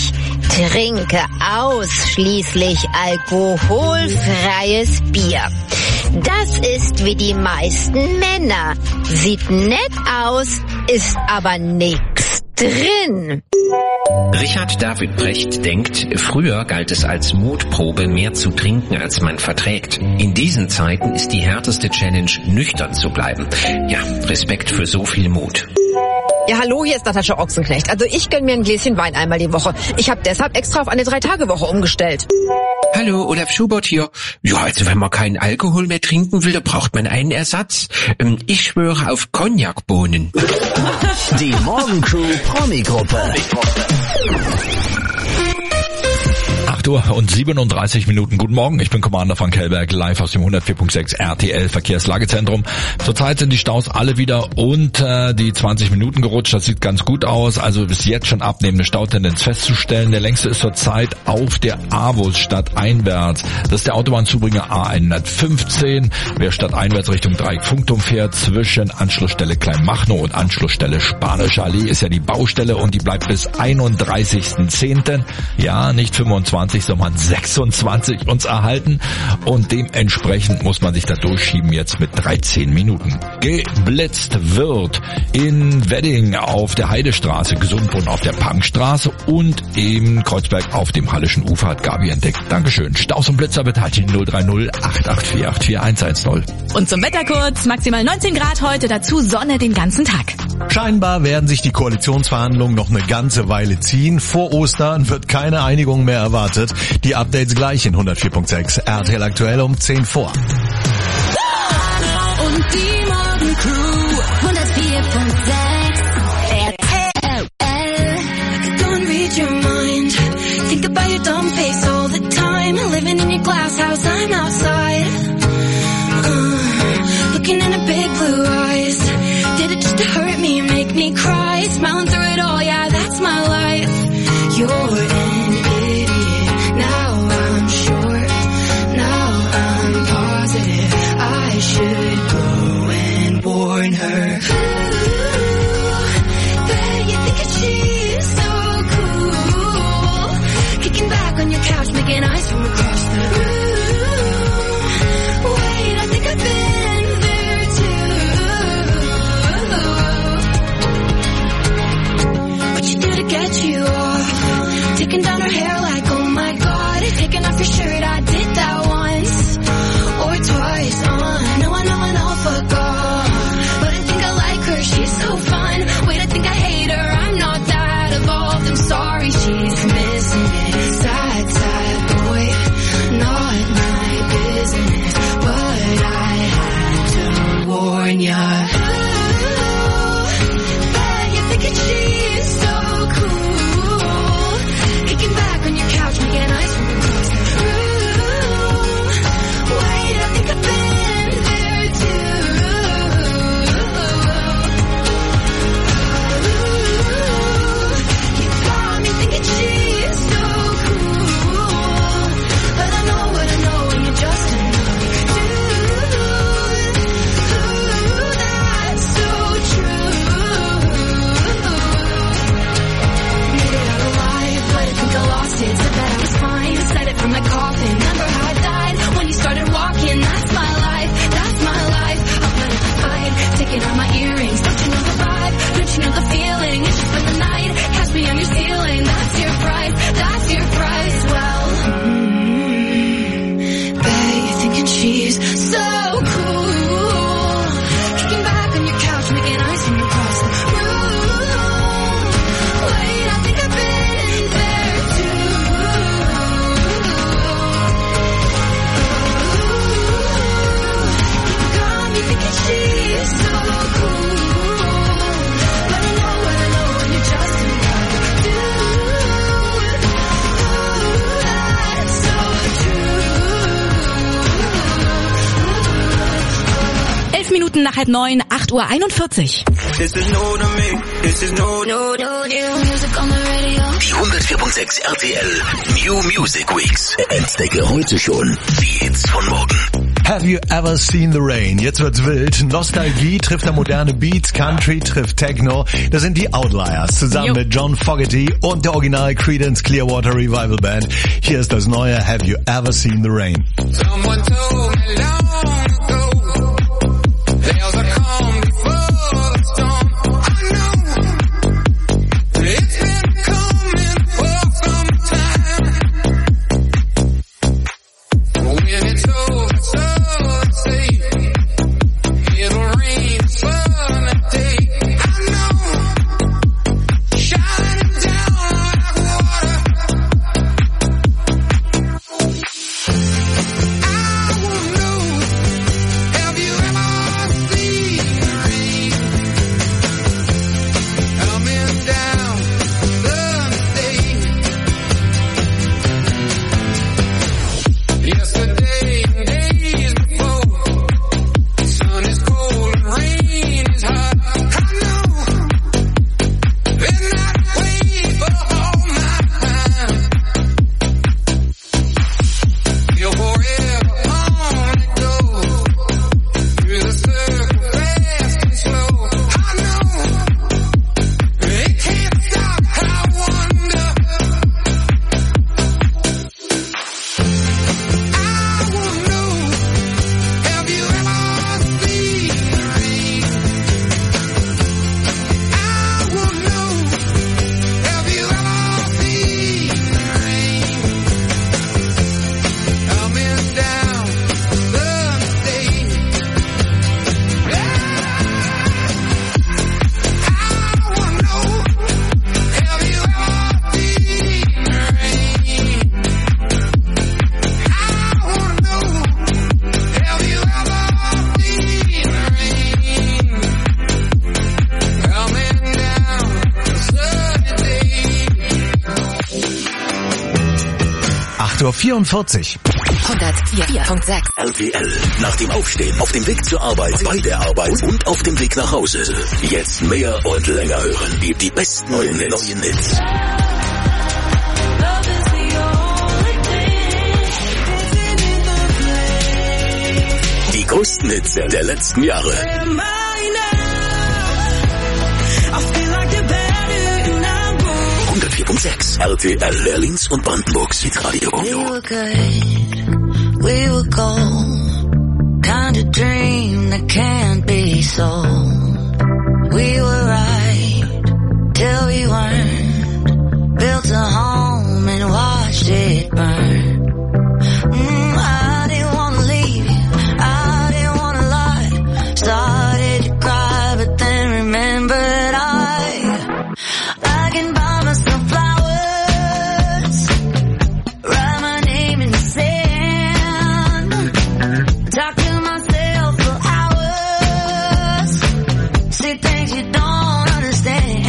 Trinke ausschließlich alkoholfreies Bier. Das ist wie die meisten Männer. Sieht nett aus, ist aber nix drin. Richard David Brecht denkt, früher galt es als Mutprobe, mehr zu trinken, als man verträgt. In diesen Zeiten ist die härteste Challenge, nüchtern zu bleiben. Ja, Respekt für so viel Mut. Ja, hallo, hier ist Natascha Ochsenknecht. Also ich gönn mir ein Gläschen Wein einmal die Woche. Ich habe deshalb extra auf eine Drei-Tage-Woche umgestellt. Hallo, Olaf Schubert hier. Ja, also wenn man keinen Alkohol mehr trinken will, dann braucht man einen Ersatz. Ähm, ich schwöre auf Cognac-Bohnen. Die Morgencrew Promi-Gruppe. acht Uhr und siebenunddreißig Minuten. Guten Morgen, ich bin Commander Frank Hellberg, live aus dem hundertvier Komma sechs R T L Verkehrslagezentrum. Zurzeit sind die Staus alle wieder unter die zwanzig Minuten gerutscht. Das sieht ganz gut aus. Also bis jetzt schon abnehmende Stautendenz festzustellen. Der längste ist zurzeit auf der Avus stadteinwärts. Das ist der Autobahnzubringer A hundertfünfzehn. Wer stadteinwärts Richtung Dreieck-Funkturm fährt, zwischen Anschlussstelle Kleinmachnow und Anschlussstelle Spanische Allee ist ja die Baustelle und die bleibt bis einunddreißigsten zehnten Ja, nicht fünfundzwanzig, sondern sechsundzwanzig uns erhalten und dementsprechend muss man sich da durchschieben jetzt mit dreizehn Minuten. Geblitzt wird in Wedding auf der Heidestraße, Gesundbrunnen auf der Pankstraße und in Kreuzberg auf dem Hallischen Ufer, hat Gabi entdeckt. Dankeschön. Staus und Blitzer bitte halt null drei null acht acht vier acht vier eins eins null. Und zum Wetter kurz, maximal neunzehn Grad heute, dazu Sonne den ganzen Tag. Scheinbar werden sich die Koalitionsverhandlungen noch eine ganze Weile ziehen. Vor Ostern wird keine Einigung mehr erwartet. Die Updates gleich in hundertvier Komma sechs R T L aktuell um zehn vor. Und die Morgencrew hundertvier Komma sechs R T L. Don't read your mind. Think about your dumb face all the time. Living in your glass house, I'm outside. Uh, looking in her big blue eyes. Did it just to hurt me and make me cry? Smiling through it all, yeah, that's my life. You're an idiot. Now I'm sure. Now I'm positive. I should go and warn her. Ooh, bet you think she's so cool. Kicking back on your couch, making eyes from across the room. Wait, I think I've been there too. What you do to get you off? Taking down her hair like, oh my god. Taking off your shirt, I did that once or twice. Uh, I know, I know, I know, fuck off. But I think I like her, she's so fun. Wait, I think I hate her, I'm not that evolved. I'm sorry, she's missing it. Sad, sad boy, not my business. But I had to warn ya. Ooh, bet you're thinking she's so cool. Kicking back on your couch, making eyes from across the room. Wait, I think I've been there too. Ooh, you got me thinking she's so cool. But I know what I know when you're just another dude. Ooh, that's so true. Made it out alive, but I think I lost it. Said that I was fine, said it from my coffin. Remember how I died when you started walking? That's my life, that's my life. I'll put it aside, taking out my earrings. Don't you know the vibe? Don't you know the feeling? It's just for the night. Catch me on your ceiling. That's your price, that's your price. Well, mm, bet you're thinking she's so cool. Kicking back on your couch, making eyes from across the room. Wait, I think I've been there too. You got me thinking she's so cool. But I know what I know when you're just another dude. Ooh, that's so true. Elf Minuten nach halb neun, acht Uhr einundvierzig. This is new to me. This is new, new, new, new music on the radio. Die hundertvier Komma sechs R T L New Music Weeks. Entdecke heute schon die Hits von morgen. Have you ever seen the rain? Jetzt wird's wild. Nostalgie trifft da moderne Beats, Country trifft Techno. Das sind die Outliers zusammen Jo. mit John Fogerty und der Original Creedence Clearwater Revival Band. Hier ist das neue Have you ever seen the rain? Someone told me long ago, there's a calm before the storm. I know it's been coming for some time. When it's over, so safe, it'll rain a sunny day. I know, shining down like water. I wanna know, have you ever seen the rain coming down the day? Yesterday and days before, the sun is cold and rain is hot. I know, been that way for all my time. Feel forever on it goes, through the circle fast and slow. I know, it can't stop. I wonder, I wanna know, have you ever seen the rain? I wanna know, have you ever seen the rain coming down the day? I wanna know, have you ever seen the rain? I wanna know, have you ever seen the rain coming down the sunny day? acht Uhr vierundvierzig. hundertvier Komma sechs. R T L. Nach dem Aufstehen, auf dem Weg zur Arbeit, bei der Arbeit und auf dem Weg nach Hause. Jetzt mehr und länger hören. Die, die besten neuen Hits. Neuen Hits. Die größten Hits der letzten Jahre. hundertvier Komma sechs. R T L. Berlins und Brandenburgs Hitradio. We were good, we were gold, kind of dream that can't be sold. We were right till we weren't, built a home and watched it burn. Mm, I didn't wanna leave you, I didn't wanna lie, started to cry but then remembered I, I can buy myself flowers, write my name in the sand, talk to myself for hours, say things you don't understand.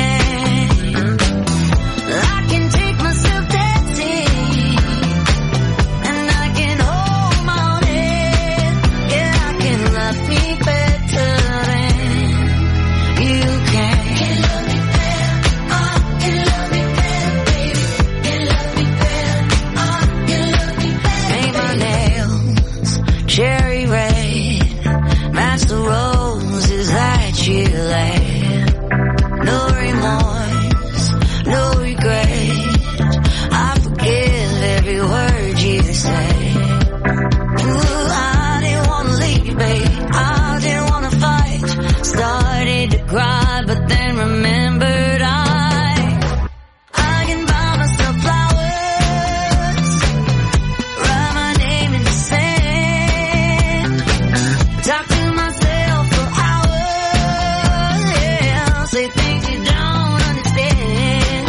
I can take myself dancing, and I can hold my own head. Yeah, I can love me better than you can. Can love me better, oh, can love me better, baby. Can love me better, oh, can love me better. Paint my nails cherry red, match the roses that you laid. No remorse, no regret, I forgive every word you say. Ooh, I didn't wanna leave, babe, I didn't wanna fight, started to cry but then remembered I, I can buy myself flowers, write my name in the sand, talk to myself for hours, yeah, say things you don't understand.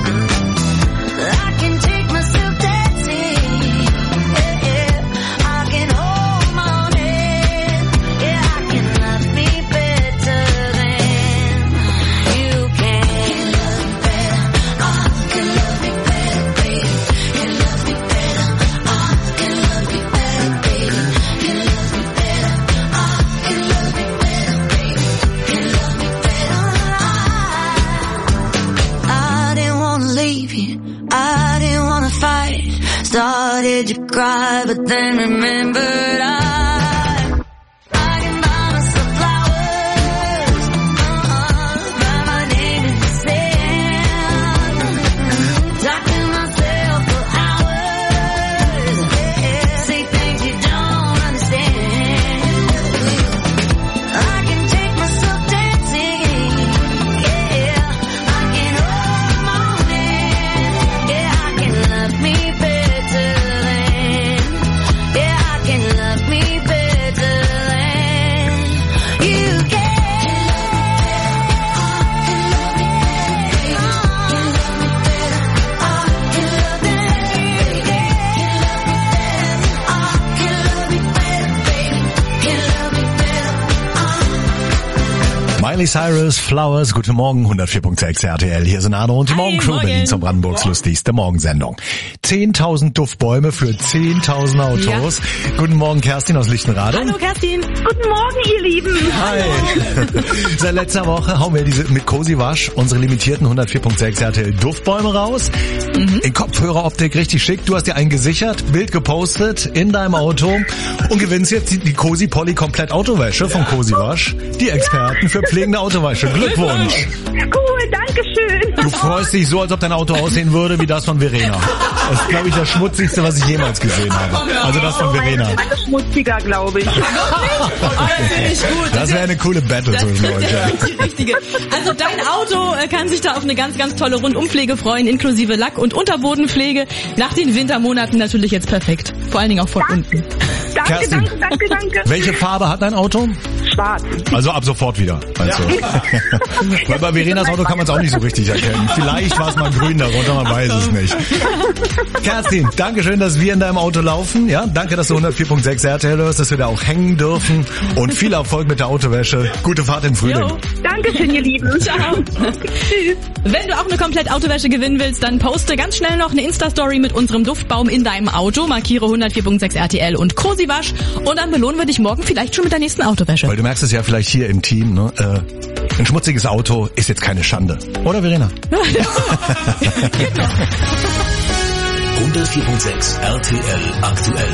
I can take myself dancing, yeah, yeah, I can hold my own head, yeah, I can love me better than you can. Can love me better, oh, can love me better, baby. Can love me better, oh, can love me better, baby. Can love me better, oh, can love me better, baby. Can love me better, I, I didn't wanna leave you, I didn't wanna fight, started to cry but then remembered I Miley Cyrus, Flowers, guten Morgen, hundertvier Komma sechs R T L. Hier sind Arno und die Morgencrew, Berlin zur Brandenburgs lustigste Morgensendung. zehntausend Duftbäume für zehntausend Autos. Ja. Guten Morgen, Kerstin aus Lichtenrade. Hallo, Kerstin. Guten Morgen, ihr Lieben. Hi. Seit letzter Woche hauen wir diese mit Cozy Wasch unsere limitierten hundertvier Komma sechs R T L Duftbäume raus. Mhm. In Kopfhöreroptik richtig schick. Du hast dir einen gesichert, Bild gepostet in deinem Auto und gewinnst jetzt die, die Cozy Polly Komplett Autowäsche von Cozy Wasch. Die Experten für pflegende Autowäsche. Glückwunsch. Cool, danke schön. Du freust dich so, als ob dein Auto aussehen würde wie das von Verena. Das ist, glaube ich, das Schmutzigste, was ich jemals gesehen habe. Also das von Verena. Das ist schmutziger, glaube ich. Das wäre eine coole Battle zwischen euch. Die richtige. Also dein Auto kann sich da auf eine ganz, ganz tolle Rundumpflege freuen, inklusive Lack- und Unterbodenpflege. Nach den Wintermonaten natürlich jetzt perfekt. Vor allen Dingen auch von unten. Danke, Kerstin, danke, danke, danke. Welche Farbe hat dein Auto? Schwarz. Also ab sofort wieder, meinst du? Weil bei Verenas Auto kann man es auch nicht so richtig erkennen. Vielleicht war es mal grün darunter, man weiß es nicht. Kerstin, danke schön, dass wir in deinem Auto laufen. Ja, danke, dass du hundertvier Komma sechs R T L hörst, dass wir da auch hängen dürfen. Und viel Erfolg mit der Autowäsche. Gute Fahrt im Frühling. Jo. Dankeschön, ihr Lieben. Ciao. Tschüss. Wenn du auch eine komplett Autowäsche gewinnen willst, dann poste ganz schnell noch eine Insta-Story mit unserem Duftbaum in deinem Auto. Markiere hundertvier Komma sechs R T L und Cozy Wasch. Und dann belohnen wir dich morgen vielleicht schon mit der nächsten Autowäsche. Weil du merkst es ja vielleicht hier im Team, ne? Äh, ein schmutziges Auto ist jetzt keine Schande. Oder, Verena? hundertvier Komma sechs R T L aktuell.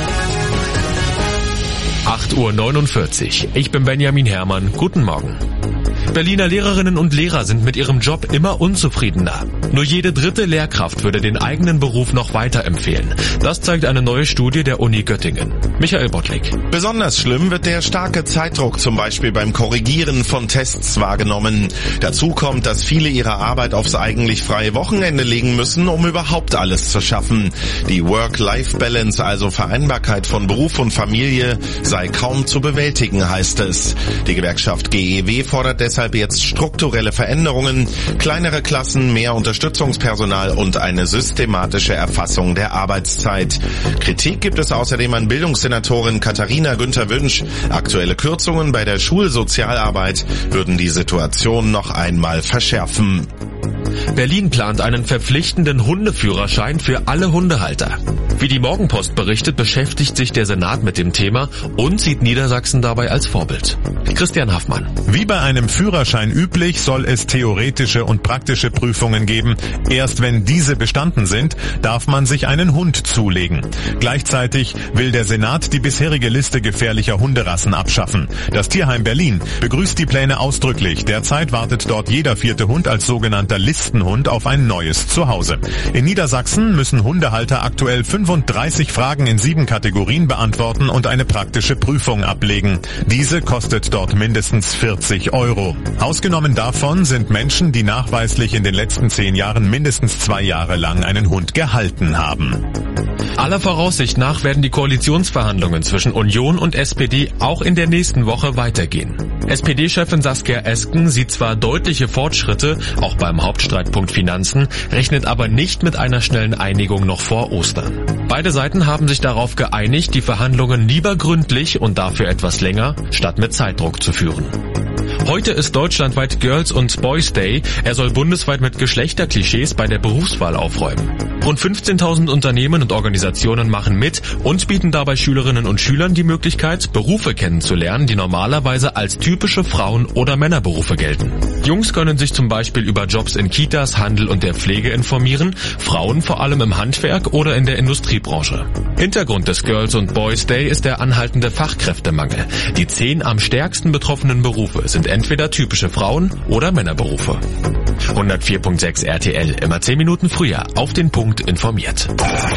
acht Uhr neunundvierzig. Ich bin Benjamin Herrmann. Guten Morgen. Berliner Lehrerinnen und Lehrer sind mit ihrem Job immer unzufriedener. Nur jede dritte Lehrkraft würde den eigenen Beruf noch weiterempfehlen. Das zeigt eine neue Studie der Uni Göttingen. Michael Bottlik. Besonders schlimm wird der starke Zeitdruck zum Beispiel beim Korrigieren von Tests wahrgenommen. Dazu kommt, dass viele ihre Arbeit aufs eigentlich freie Wochenende legen müssen, um überhaupt alles zu schaffen. Die Work-Life-Balance, also Vereinbarkeit von Beruf und Familie, sei kaum zu bewältigen, heißt es. Die Gewerkschaft G E W fordert deshalb jetzt strukturelle Veränderungen, kleinere Klassen, mehr Unterstützungspersonal und eine systematische Erfassung der Arbeitszeit. Kritik gibt es außerdem an Bildungssenatorin Katharina Günther-Wünsch. Aktuelle Kürzungen bei der Schulsozialarbeit würden die Situation noch einmal verschärfen. Berlin plant einen verpflichtenden Hundeführerschein für alle Hundehalter. Wie die Morgenpost berichtet, beschäftigt sich der Senat mit dem Thema und sieht Niedersachsen dabei als Vorbild. Christian Haffmann. Wie bei einem Führerschein üblich, soll es theoretische und praktische Prüfungen geben. Erst wenn diese bestanden sind, darf man sich einen Hund zulegen. Gleichzeitig will der Senat die bisherige Liste gefährlicher Hunderassen abschaffen. Das Tierheim Berlin begrüßt die Pläne ausdrücklich. Derzeit wartet dort jeder vierte Hund als sogenannter Listenhund auf ein neues Zuhause. In Niedersachsen müssen Hundehalter aktuell fünfunddreißig Fragen in sieben Kategorien beantworten und eine praktische Prüfung ablegen. Diese kostet dort mindestens vierzig Euro. Ausgenommen davon sind Menschen, die nachweislich in den letzten zehn Jahren mindestens zwei Jahre lang einen Hund gehalten haben. Aller Voraussicht nach werden die Koalitionsverhandlungen zwischen Union und S P D auch in der nächsten Woche weitergehen. S P D-Chefin Saskia Esken sieht zwar deutliche Fortschritte, auch beim Hauptstreitpunkt Finanzen, rechnet aber nicht mit einer schnellen Einigung noch vor Ostern. Beide Seiten haben sich darauf geeinigt, die Verhandlungen lieber gründlich und dafür etwas länger, statt mit Zeitdruck zu führen. Heute ist deutschlandweit Girls und Boys Day. Er soll bundesweit mit Geschlechterklischees bei der Berufswahl aufräumen. Rund fünfzehntausend Unternehmen und Organisationen machen mit und bieten dabei Schülerinnen und Schülern die Möglichkeit, Berufe kennenzulernen, die normalerweise als typische Frauen- oder Männerberufe gelten. Jungs können sich zum Beispiel über Jobs in Kitas, Handel und der Pflege informieren, Frauen vor allem im Handwerk oder in der Industriebranche. Hintergrund des Girls und Boys Day ist der anhaltende Fachkräftemangel. Die zehn am stärksten betroffenen Berufe sind entweder typische Frauen- oder Männerberufe. hundertvier Komma sechs R T L, immer zehn Minuten früher, auf den Punkt informiert.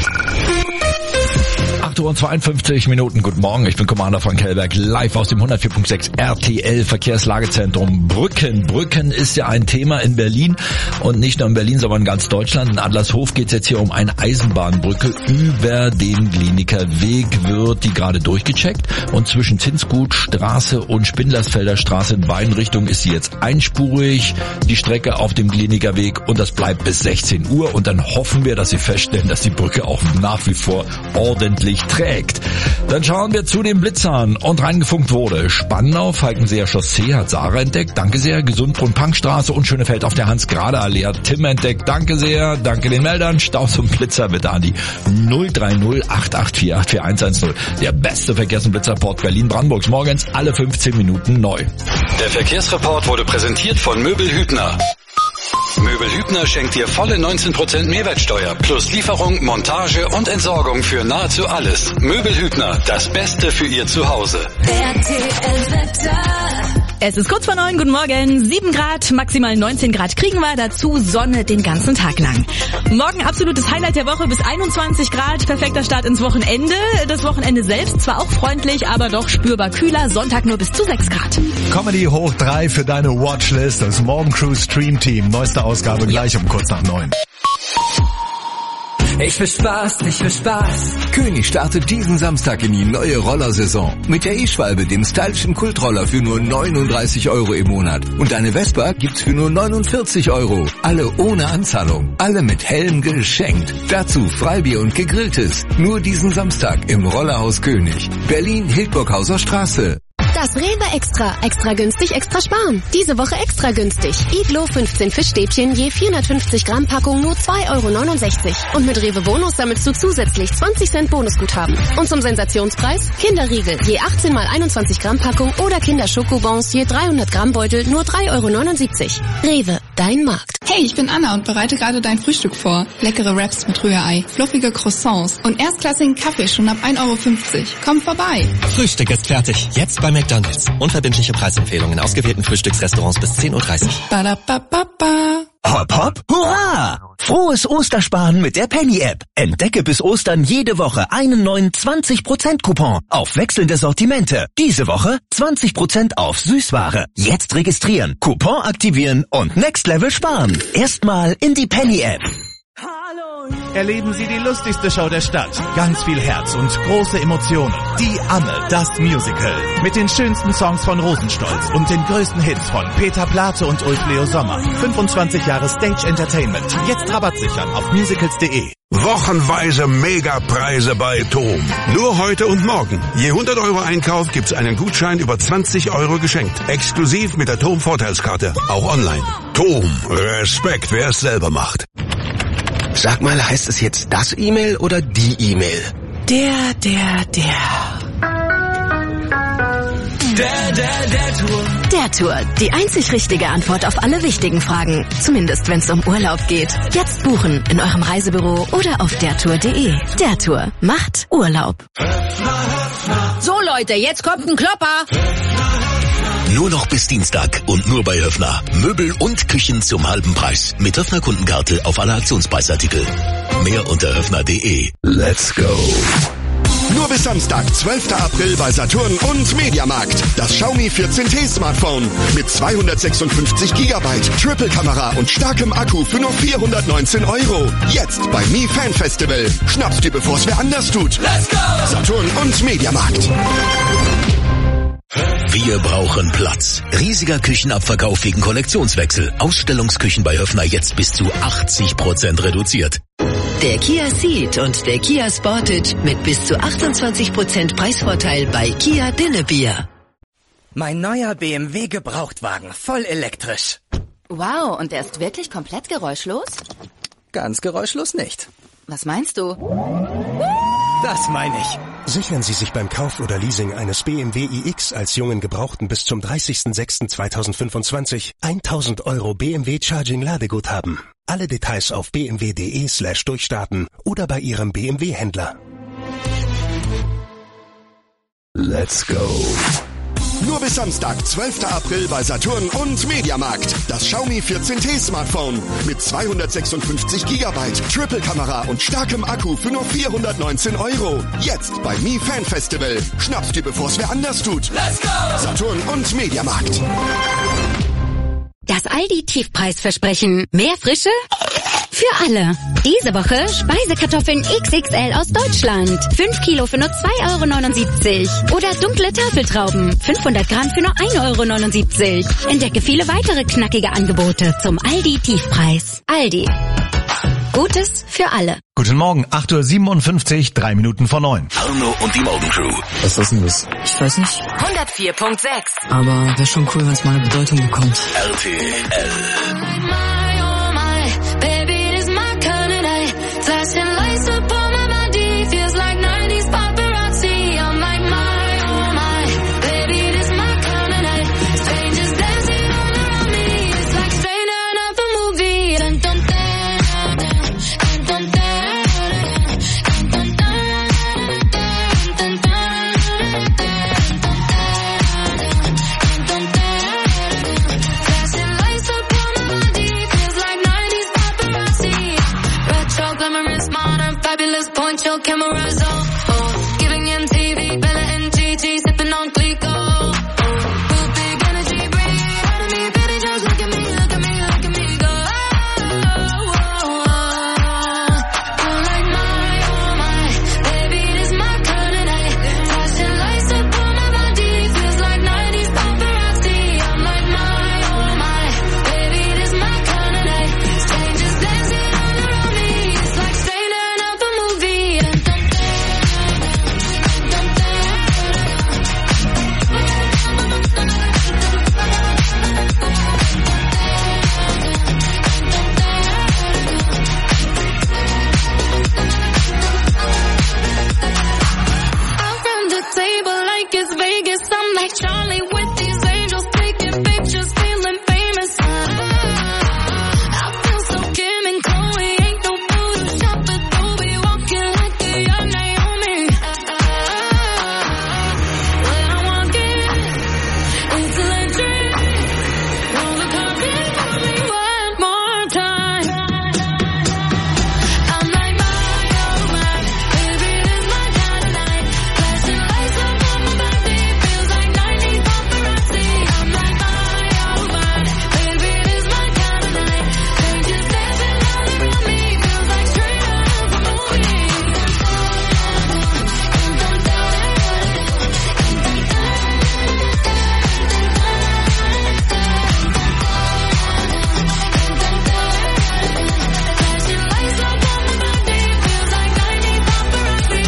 acht Uhr zweiundfünfzig Minuten, guten Morgen, ich bin Commander Frank Hellberg, live aus dem hundertvier Komma sechs R T L Verkehrslagezentrum. Brücken. Brücken ist ja ein Thema in Berlin und nicht nur in Berlin, sondern in ganz Deutschland. In Adlershof geht es jetzt hier um eine Eisenbahnbrücke über den Kliniker Weg, wird die gerade durchgecheckt und zwischen Zinsgutstraße und Spindlersfelder Straße in beiden Richtungen ist sie jetzt einspurig, die Strecke auf dem Kliniker Weg, und das bleibt bis sechzehn Uhr und dann hoffen wir, dass Sie feststellen, dass die Brücke auch nach wie vor ordentlich verträgt. Dann schauen wir zu den Blitzern und reingefunkt wurde. Spandau, Falkenseer Chaussee hat Sarah entdeckt. Danke sehr. Gesundbrunn-Punkstraße und Schönefeld auf der Hans-Grade-Allee hat Tim entdeckt. Danke sehr. Danke den Meldern. Staus und Blitzer bitte an die null drei null acht acht vier acht vier eins eins null. Der beste Verkehrs- und Blitzerport Berlin-Brandenburgs. Morgens alle fünfzehn Minuten neu. Der Verkehrsreport wurde präsentiert von Möbel Hübner. Möbel Hübner schenkt dir volle neunzehn Prozent Mehrwertsteuer plus Lieferung, Montage und Entsorgung für nahezu alles. Möbel Hübner, das Beste für Ihr Zuhause. Es ist kurz vor neun, guten Morgen, sieben Grad, maximal neunzehn Grad kriegen wir, dazu Sonne den ganzen Tag lang. Morgen absolutes Highlight der Woche bis einundzwanzig Grad, perfekter Start ins Wochenende. Das Wochenende selbst zwar auch freundlich, aber doch spürbar kühler, Sonntag nur bis zu sechs Grad. Comedy hoch drei für deine Watchlist, das Morgencrew Stream Team, neueste Ausgabe gleich um kurz nach neun. Ich will Spaß, ich will Spaß. König startet diesen Samstag in die neue Rollersaison. Mit der E-Schwalbe, dem stylischen Kultroller für nur neununddreißig Euro im Monat. Und eine Vespa gibt's für nur neunundvierzig Euro. Alle ohne Anzahlung. Alle mit Helm geschenkt. Dazu Freibier und Gegrilltes. Nur diesen Samstag im Rollerhaus König. Berlin-Hildburghauser Straße. Das Rewe Extra. Extra günstig, extra sparen. Diese Woche extra günstig. Iglo fünfzehn Fischstäbchen je vierhundertfünfzig Gramm Packung nur zwei Euro neunundsechzig. Und mit Rewe Bonus sammelst du zusätzlich zwanzig Cent Bonusguthaben. Und zum Sensationspreis Kinderriegel je achtzehn mal einundzwanzig Gramm Packung oder Kinderschokobons je dreihundert Gramm Beutel nur drei Euro neunundsiebzig. Rewe, dein Markt. Hey, ich bin Anna und bereite gerade dein Frühstück vor. Leckere Wraps mit Rührei, fluffige Croissants und erstklassigen Kaffee schon ab ein Euro fünfzig. Komm vorbei. Frühstück ist fertig. Jetzt bei McDonald's. Unverbindliche Preisempfehlungen in ausgewählten Frühstücksrestaurants bis zehn Uhr dreißig. Ba-da-ba-ba-ba. Hopp, hopp, hurra! Frohes Ostersparen mit der Penny-App. Entdecke bis Ostern jede Woche einen neuen zwanzig Prozent Coupon auf wechselnde Sortimente. Diese Woche zwanzig Prozent auf Süßware. Jetzt registrieren, Coupon aktivieren und Next Level sparen. Erstmal in die Penny-App. Erleben Sie die lustigste Show der Stadt. Ganz viel Herz und große Emotionen. Die Amme, das Musical. Mit den schönsten Songs von Rosenstolz und den größten Hits von Peter Plate und Ulf Leo Sommer. fünfundzwanzig Jahre Stage Entertainment. Jetzt Rabatt sichern auf musicals punkt de. Wochenweise Megapreise bei TOM. Nur heute und morgen. Je hundert Euro Einkauf gibt's einen Gutschein über zwanzig Euro geschenkt. Exklusiv mit der TOM Vorteilskarte. Auch online. TOM. Respekt, wer es selber macht. Sag mal, heißt es jetzt das E-Mail oder die E-Mail? Der, der, der. Der, der, der Tour. Der Tour. Die einzig richtige Antwort auf alle wichtigen Fragen. Zumindest wenn es um Urlaub geht. Jetzt buchen in eurem Reisebüro oder auf der tour punkt de. Der Tour macht Urlaub. So Leute, jetzt kommt ein Klopper. Nur noch bis Dienstag und nur bei Höffner. Möbel und Küchen zum halben Preis. Mit Höffner Kundenkarte auf alle Aktionspreisartikel. Mehr unter höffner punkt de. Let's go. Nur bis Samstag, zwölften April bei Saturn und Mediamarkt. Das Xiaomi vierzehn T Smartphone mit zweihundertsechsundfünfzig Gigabyte, Triple-Kamera und starkem Akku für nur vierhundertneunzehn Euro. Jetzt bei Mi Fan Festival. Schnapp's dir, bevor's wer anders tut. Let's go! Saturn und Mediamarkt. Wir brauchen Platz. Riesiger Küchenabverkauf wegen Kollektionswechsel. Ausstellungsküchen bei Höffner jetzt bis zu achtzig Prozent reduziert. Der Kia Ceed und der Kia Sportage mit bis zu achtundzwanzig Prozent Preisvorteil bei Kia Dinnebier. Mein neuer B M W Gebrauchtwagen, voll elektrisch. Wow, und der ist wirklich komplett geräuschlos? Ganz geräuschlos nicht. Was meinst du? Das meine ich. Sichern Sie sich beim Kauf oder Leasing eines B M W iX als jungen Gebrauchten bis zum dreißigsten sechsten zweitausendfünfundzwanzig tausend Euro B M W Charging Ladeguthaben. Alle Details auf b m w punkt de slash durchstarten oder bei Ihrem B M W-Händler. Let's go. Nur bis Samstag, zwölften April bei Saturn und Mediamarkt. Das Xiaomi vierzehn T Smartphone mit zweihundertsechsundfünfzig Gigabyte, Triple-Kamera und starkem Akku für nur vierhundertneunzehn Euro. Jetzt bei Mi Fan Festival. Schnapp's dir, bevor's wer anders tut. Let's go! Saturn und Mediamarkt. Das Aldi Tiefpreisversprechen. Mehr Frische? Für alle. Diese Woche Speisekartoffeln X X L aus Deutschland. fünf Kilo für nur zwei Euro neunundsiebzig. Oder dunkle Tafeltrauben. fünfhundert Gramm für nur ein Euro neunundsiebzig. Entdecke viele weitere knackige Angebote zum Aldi Tiefpreis. Aldi. Gutes für alle. Guten Morgen, acht Uhr siebenundfünfzig, drei Minuten vor neun. Arno und die Morgencrew. Was ist denn das? Ich weiß nicht. hundertvier Komma sechs. Aber wäre schon cool, wenn es mal eine Bedeutung bekommt. R T L. Cameras off, oh, giving M T V, Bella and Gigi, sipping on Clico. Oh, good big energy, bring it out of me, baby, just look at me, look at me, look at me, go. Oh, oh, oh. You're like my, oh my, baby, this my kind of night. Flashing lights up on my body, feels like nineties paparazzi. I'm like my, oh my, baby, this my kind of night. Strangers dancing all around me, it's like straight out of a movie. Charlie with these angels taking pictures, feeling famous. I feel so Kim and Chloe, ain't no Photoshop, Adobe, walking like a young Naomi. When I walk in, it's electric. Roller carpet for me one more time. I'm like my, oh my, baby, this my kind of night. Flashing lights up on my body, feels like nineties paparazzi. I'm like my, oh my, baby, this my kind of night. Strangers dancing all around me, feels like straight out of a movie. Flashing lights up on my body, feels like nineties paparazzi.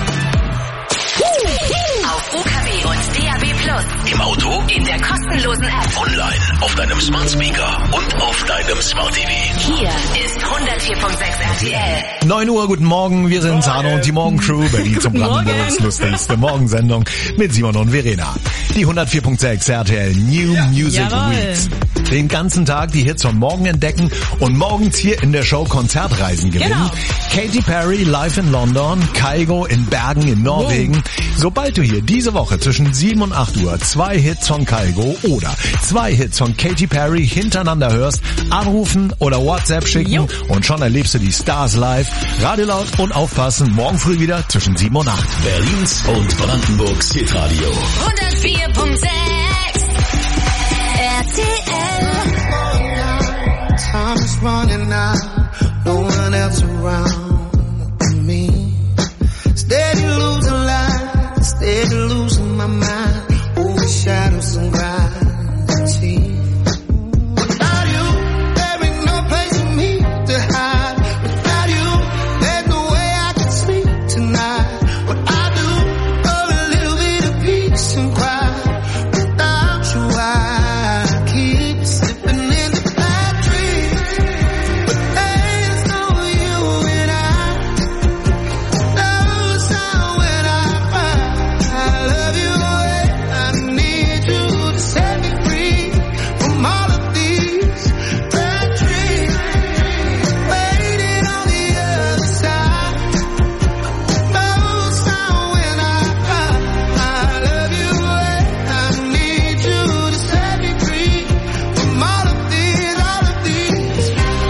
Auf U K W und D A B Plus. Im Auto, In der kostenlosen App. online, auf deinem Smart Speaker und auf deinem Smart T V. Hier ist hundertvier Komma sechs R T L. neun Uhr, guten Morgen, wir sind Arno und die Morgencrew, Berlin zum Brandenburgs lustigste Morgensendung mit Simon und Verena. Die hundertvier Komma sechs R T L New Music Jawohl. Weeks. Den ganzen Tag die Hits von morgen entdecken und morgens hier in der Show Konzertreisen gewinnen. Genau. Katy Perry live in London, Kygo in Bergen in Norwegen. Sobald du hier diese Woche zwischen sieben und acht Uhr zwei Hits von Kygo oder zwei Hits von Katy Perry hintereinander hörst, anrufen oder WhatsApp schicken Jo. und schon erlebst du die Stars live. Radio laut und aufpassen, morgen früh wieder zwischen sieben und acht. Berlins und Brandenburgs Hitradio. hundertvier Komma sechs R T L. Time is running out, no one else around me. Steady losing life, steady losing my mind. Over shadows and gravity. Without you, there ain't no place for me to hide. Without you, there's no way I can sleep tonight. What I do, for a little bit of peace and quiet. Without you, I keep slipping into bad dreams. But there's no you and I. Knows how when I cry, I love you and I need you to set me free from all of these bad dreams. Waiting on the other side. Knows how when I cry, I love you and I need you to set me free from all of these, all of these.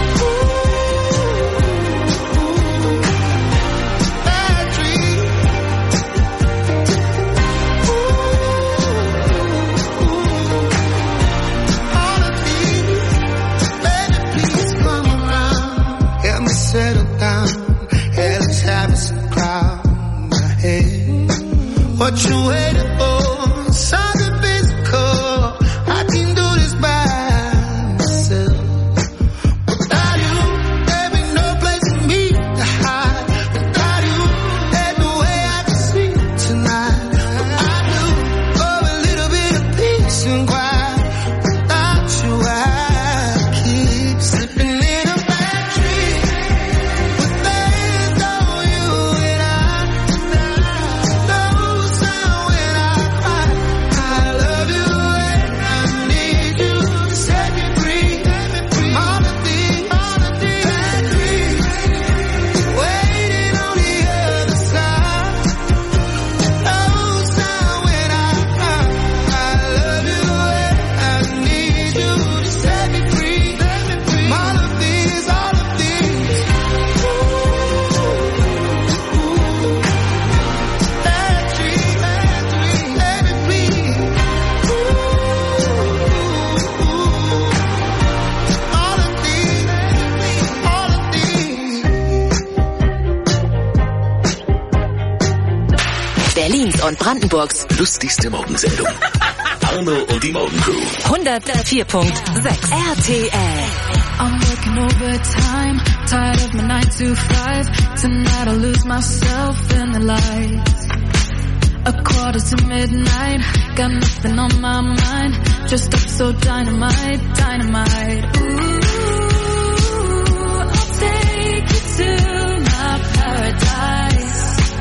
Ooh, bad dreams. All of these, baby, please come around. Help me settle down. Yeah, let's have some crowd in my head. What you waiting for? Something physical. I can do this by myself. Without you, there ain't no place Berlins und Brandenburgs lustigste Morgensendung. Arno und die Morgencrew. hundertvier Komma sechs R T L. I'm working overtime, tired of my nine to five. Tonight I'll lose myself in the lights. A quarter to midnight, got nothing on my mind. Just up so dynamite, dynamite. Ooh, I'll take you to my paradise.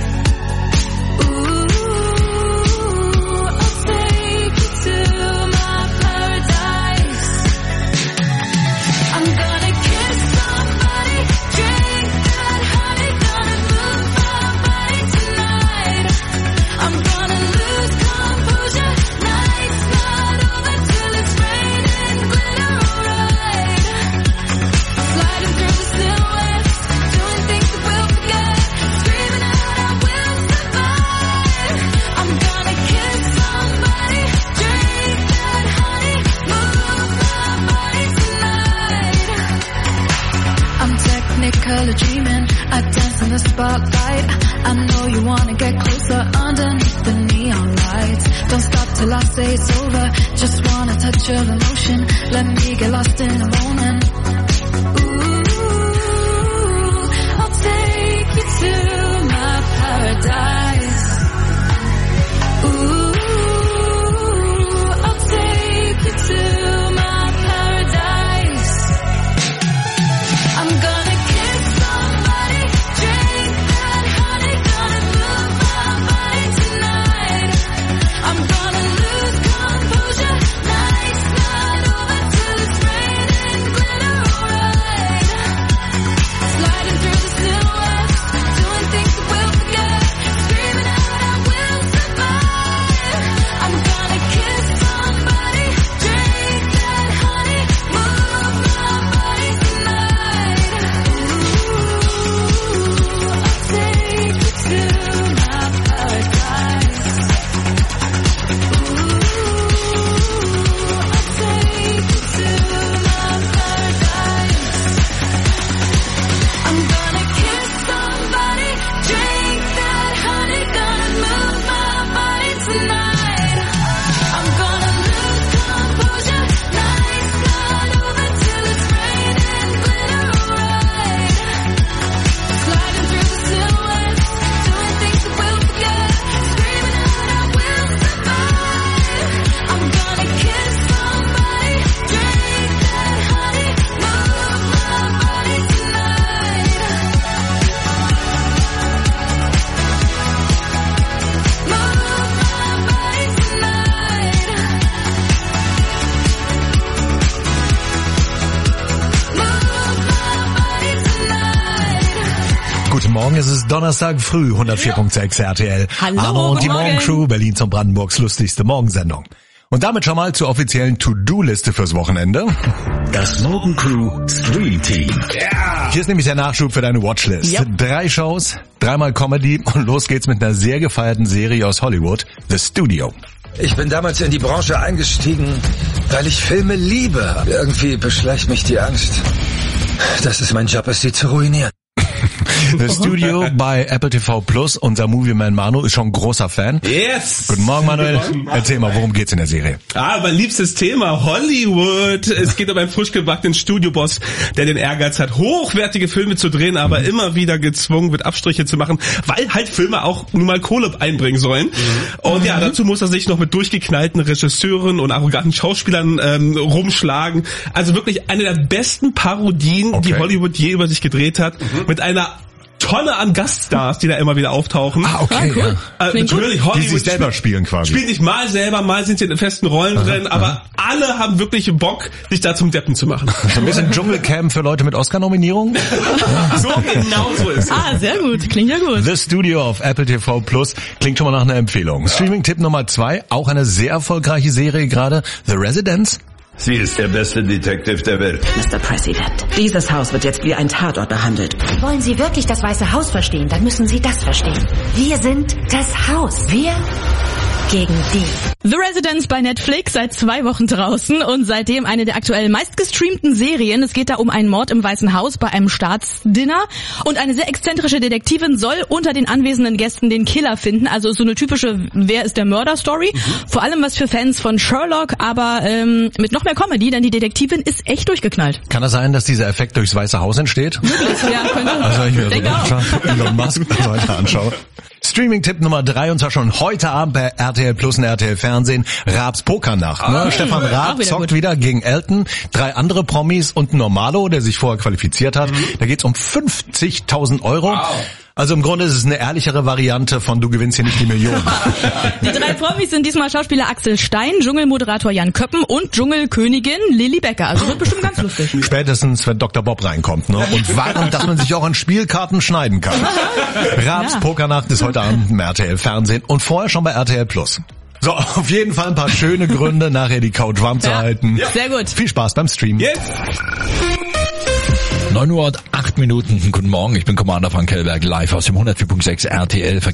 Ooh, I'll take you to my paradise. I'm gonna kiss somebody, drink that honey, gonna move my body tonight. I'm gonna lose composure, night's not over till it's raining glitter, alright. Sliding through the silhouettes, doing things that we'll forget, screaming out I will survive. I'm gonna kiss somebody, drink that honey, move my body tonight. I'm technicolor dreaming, I dance in the spotlight. I know you wanna get closer underneath the neon lights. Don't stop till I say it's over, just wanna touch your emotion. Let me get lost in the moment. Ooh, I'll take you to my paradise. Ooh, I'll take you to my paradise. I'm gonna kiss somebody, drink that honey, gonna move my body tonight. I'm gonna lose composure, night's not over till it's raining glitter, alright. Sliding through the silhouettes, doing things that we'll forget, screaming out I will survive. I'm gonna kiss somebody, drink that honey, move my body tonight. Ooh, I'll take you to my paradise. Ooh, I'll take you to my paradise. I'm gonna kiss somebody, drink that honey, gonna move my body tonight. I'm gonna lose composure, night's not over till it's raining glitter, alright. Sliding through the silhouettes, doing things that we'll forget, screaming out I will survive. I'm gonna kiss somebody, drink that honey, move my body tonight. Move my body tonight. Move my body tonight. Guten Morgen, es ist Donnerstag früh, hundertvier Komma sechs R T L. Hallo, Arno und die guten Morgen. Morgencrew, Berlins und Brandenburgs lustigste Morgensendung. Und damit schon mal zur offiziellen To-Do-Liste fürs Wochenende. Das Morgencrew Stream Team. Hier ist nämlich der Nachschub für deine Watchlist. Ja. Drei Shows, dreimal Comedy und los geht's mit einer sehr gefeierten Serie aus Hollywood, The Studio. Ich bin damals in die Branche eingestiegen, weil ich Filme liebe. Irgendwie beschleicht mich die Angst, dass es mein Job ist, sie zu ruinieren. The Studio bei Apple T V Plus. Unser Movieman Manu ist schon ein großer Fan. Yes! Guten Morgen, Manuel. Guten Morgen. Erzähl mal, worum geht's in der Serie? Ah, mein liebstes Thema, Hollywood. Es geht um einen frisch gebackenen Studioboss, der den Ehrgeiz hat, hochwertige Filme zu drehen, aber mhm. immer wieder gezwungen wird, Abstriche zu machen, weil halt Filme auch nun mal Kohle einbringen sollen. Mhm. Und ja, dazu muss er sich noch mit durchgeknallten Regisseuren und arroganten Schauspielern ähm, rumschlagen. Also wirklich eine der besten Parodien, okay. die Hollywood je über sich gedreht hat, mhm. mit einer Tonne an Gaststars, die da immer wieder auftauchen. Ah, okay. Ja, cool. äh, natürlich, Hollywood die sich selber spielen quasi. Spielt nicht mal selber, mal sind sie in festen Rollen aha, drin, aber aha. alle haben wirklich Bock, sich da zum Deppen zu machen. So ein bisschen Dschungelcamp für Leute mit Oscar-Nominierung. So genau so ist es. Ah, sehr gut. Klingt ja gut. The Studio auf Apple T V Plus klingt schon mal nach einer Empfehlung. Ja. Streaming-Tipp Nummer zwei, auch eine sehr erfolgreiche Serie gerade, The Residence. Sie ist der beste Detective der Welt. Mister President, dieses Haus wird jetzt wie ein Tatort behandelt. Wollen Sie wirklich das Weiße Haus verstehen, dann müssen Sie das verstehen. Wir sind das Haus. Wir gegen die. The Residence bei Netflix, seit zwei Wochen draußen und seitdem eine der aktuell meistgestreamten Serien. Es geht da um einen Mord im Weißen Haus bei einem Staatsdinner und eine sehr exzentrische Detektivin soll unter den anwesenden Gästen den Killer finden. Also ist so eine typische Wer ist der Mörder-Story. Mhm. Vor allem was für Fans von Sherlock, aber ähm, mit noch mehr Comedy, denn die Detektivin ist echt durchgeknallt. Kann das sein, dass dieser Effekt durchs Weiße Haus entsteht? Ja, könnte. Also ich mir so Elon Musk heute anschaue. Streaming-Tipp Nummer drei und zwar schon heute Abend bei R T L Plus und R T L Fernsehen. Raabs Pokernacht. Ne? Ah, Stefan Raab wieder zockt gut. wieder gegen Elton, drei andere Promis und Normalo, der sich vorher qualifiziert hat. Mhm. Da geht's um fünfzigtausend Euro. Wow. Also im Grunde ist es eine ehrlichere Variante von du gewinnst hier nicht die Millionen. Die drei Promis sind diesmal Schauspieler Axel Stein, Dschungelmoderator Jan Köppen und Dschungelkönigin Lilly Becker. Also wird bestimmt ganz lustig. Spätestens, wenn Doktor Bob reinkommt. Ne? Und warum, dass man sich auch an Spielkarten schneiden kann. Raabs Ja. Pokernacht ist heute Abend im R T L Fernsehen und vorher schon bei R T L Plus. So, auf jeden Fall ein paar schöne Gründe, nachher die Couch warm zu Ja. halten. Ja. Sehr gut. Viel Spaß beim Stream. Yes. neun Uhr und acht Minuten. Guten Morgen, ich bin Commander Frank Kellberg, live aus dem hundertvier Komma sechs R T L